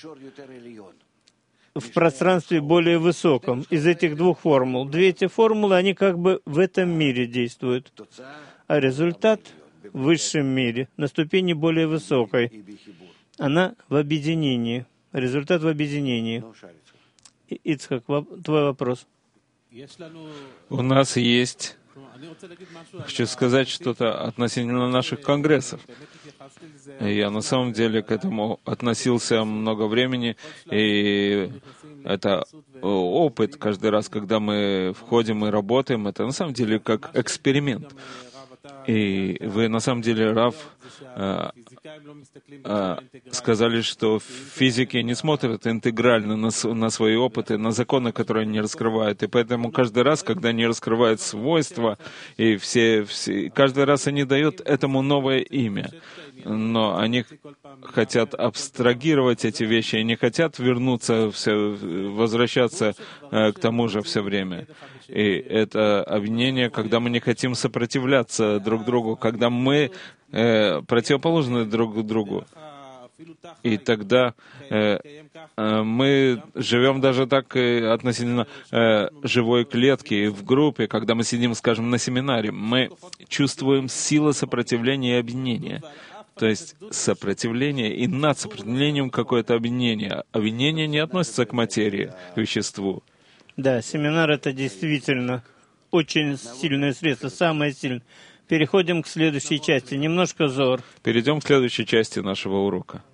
в пространстве более высоком из этих двух формул. Две эти формулы, они как бы в этом мире действуют. А результат в высшем мире, на ступени более высокой. Она в объединении. Результат в объединении. И- Ицхак, воп- твой вопрос. У нас есть, хочу сказать что-то относительно наших конгрессов. Я на самом деле к этому относился много времени, и это опыт каждый раз, когда мы входим и работаем, это на самом деле как эксперимент. И вы на самом деле, Рав, э, э, сказали, что физики не смотрят интегрально на, с- на свои опыты, на законы, которые они раскрывают. И поэтому каждый раз, когда они раскрывают свойства, и все, все, каждый раз они дают этому новое имя. Но они хотят абстрагировать эти вещи и не хотят вернуться, все, возвращаться э, к тому же все время. И это обвинение, когда мы не хотим сопротивляться друг другу, когда мы э, противоположны друг другу. И тогда э, э, мы живем даже так э, относительно э, живой клетки в группе, когда мы сидим, скажем, на семинаре, мы чувствуем силу сопротивления и объединения. То есть сопротивление и над сопротивлением какое-то обвинение. Обвинение не относится к материи, к веществу. Да, семинар — это действительно очень сильное средство, самое сильное. Переходим к следующей части. Немножко зор. Перейдем к следующей части нашего урока.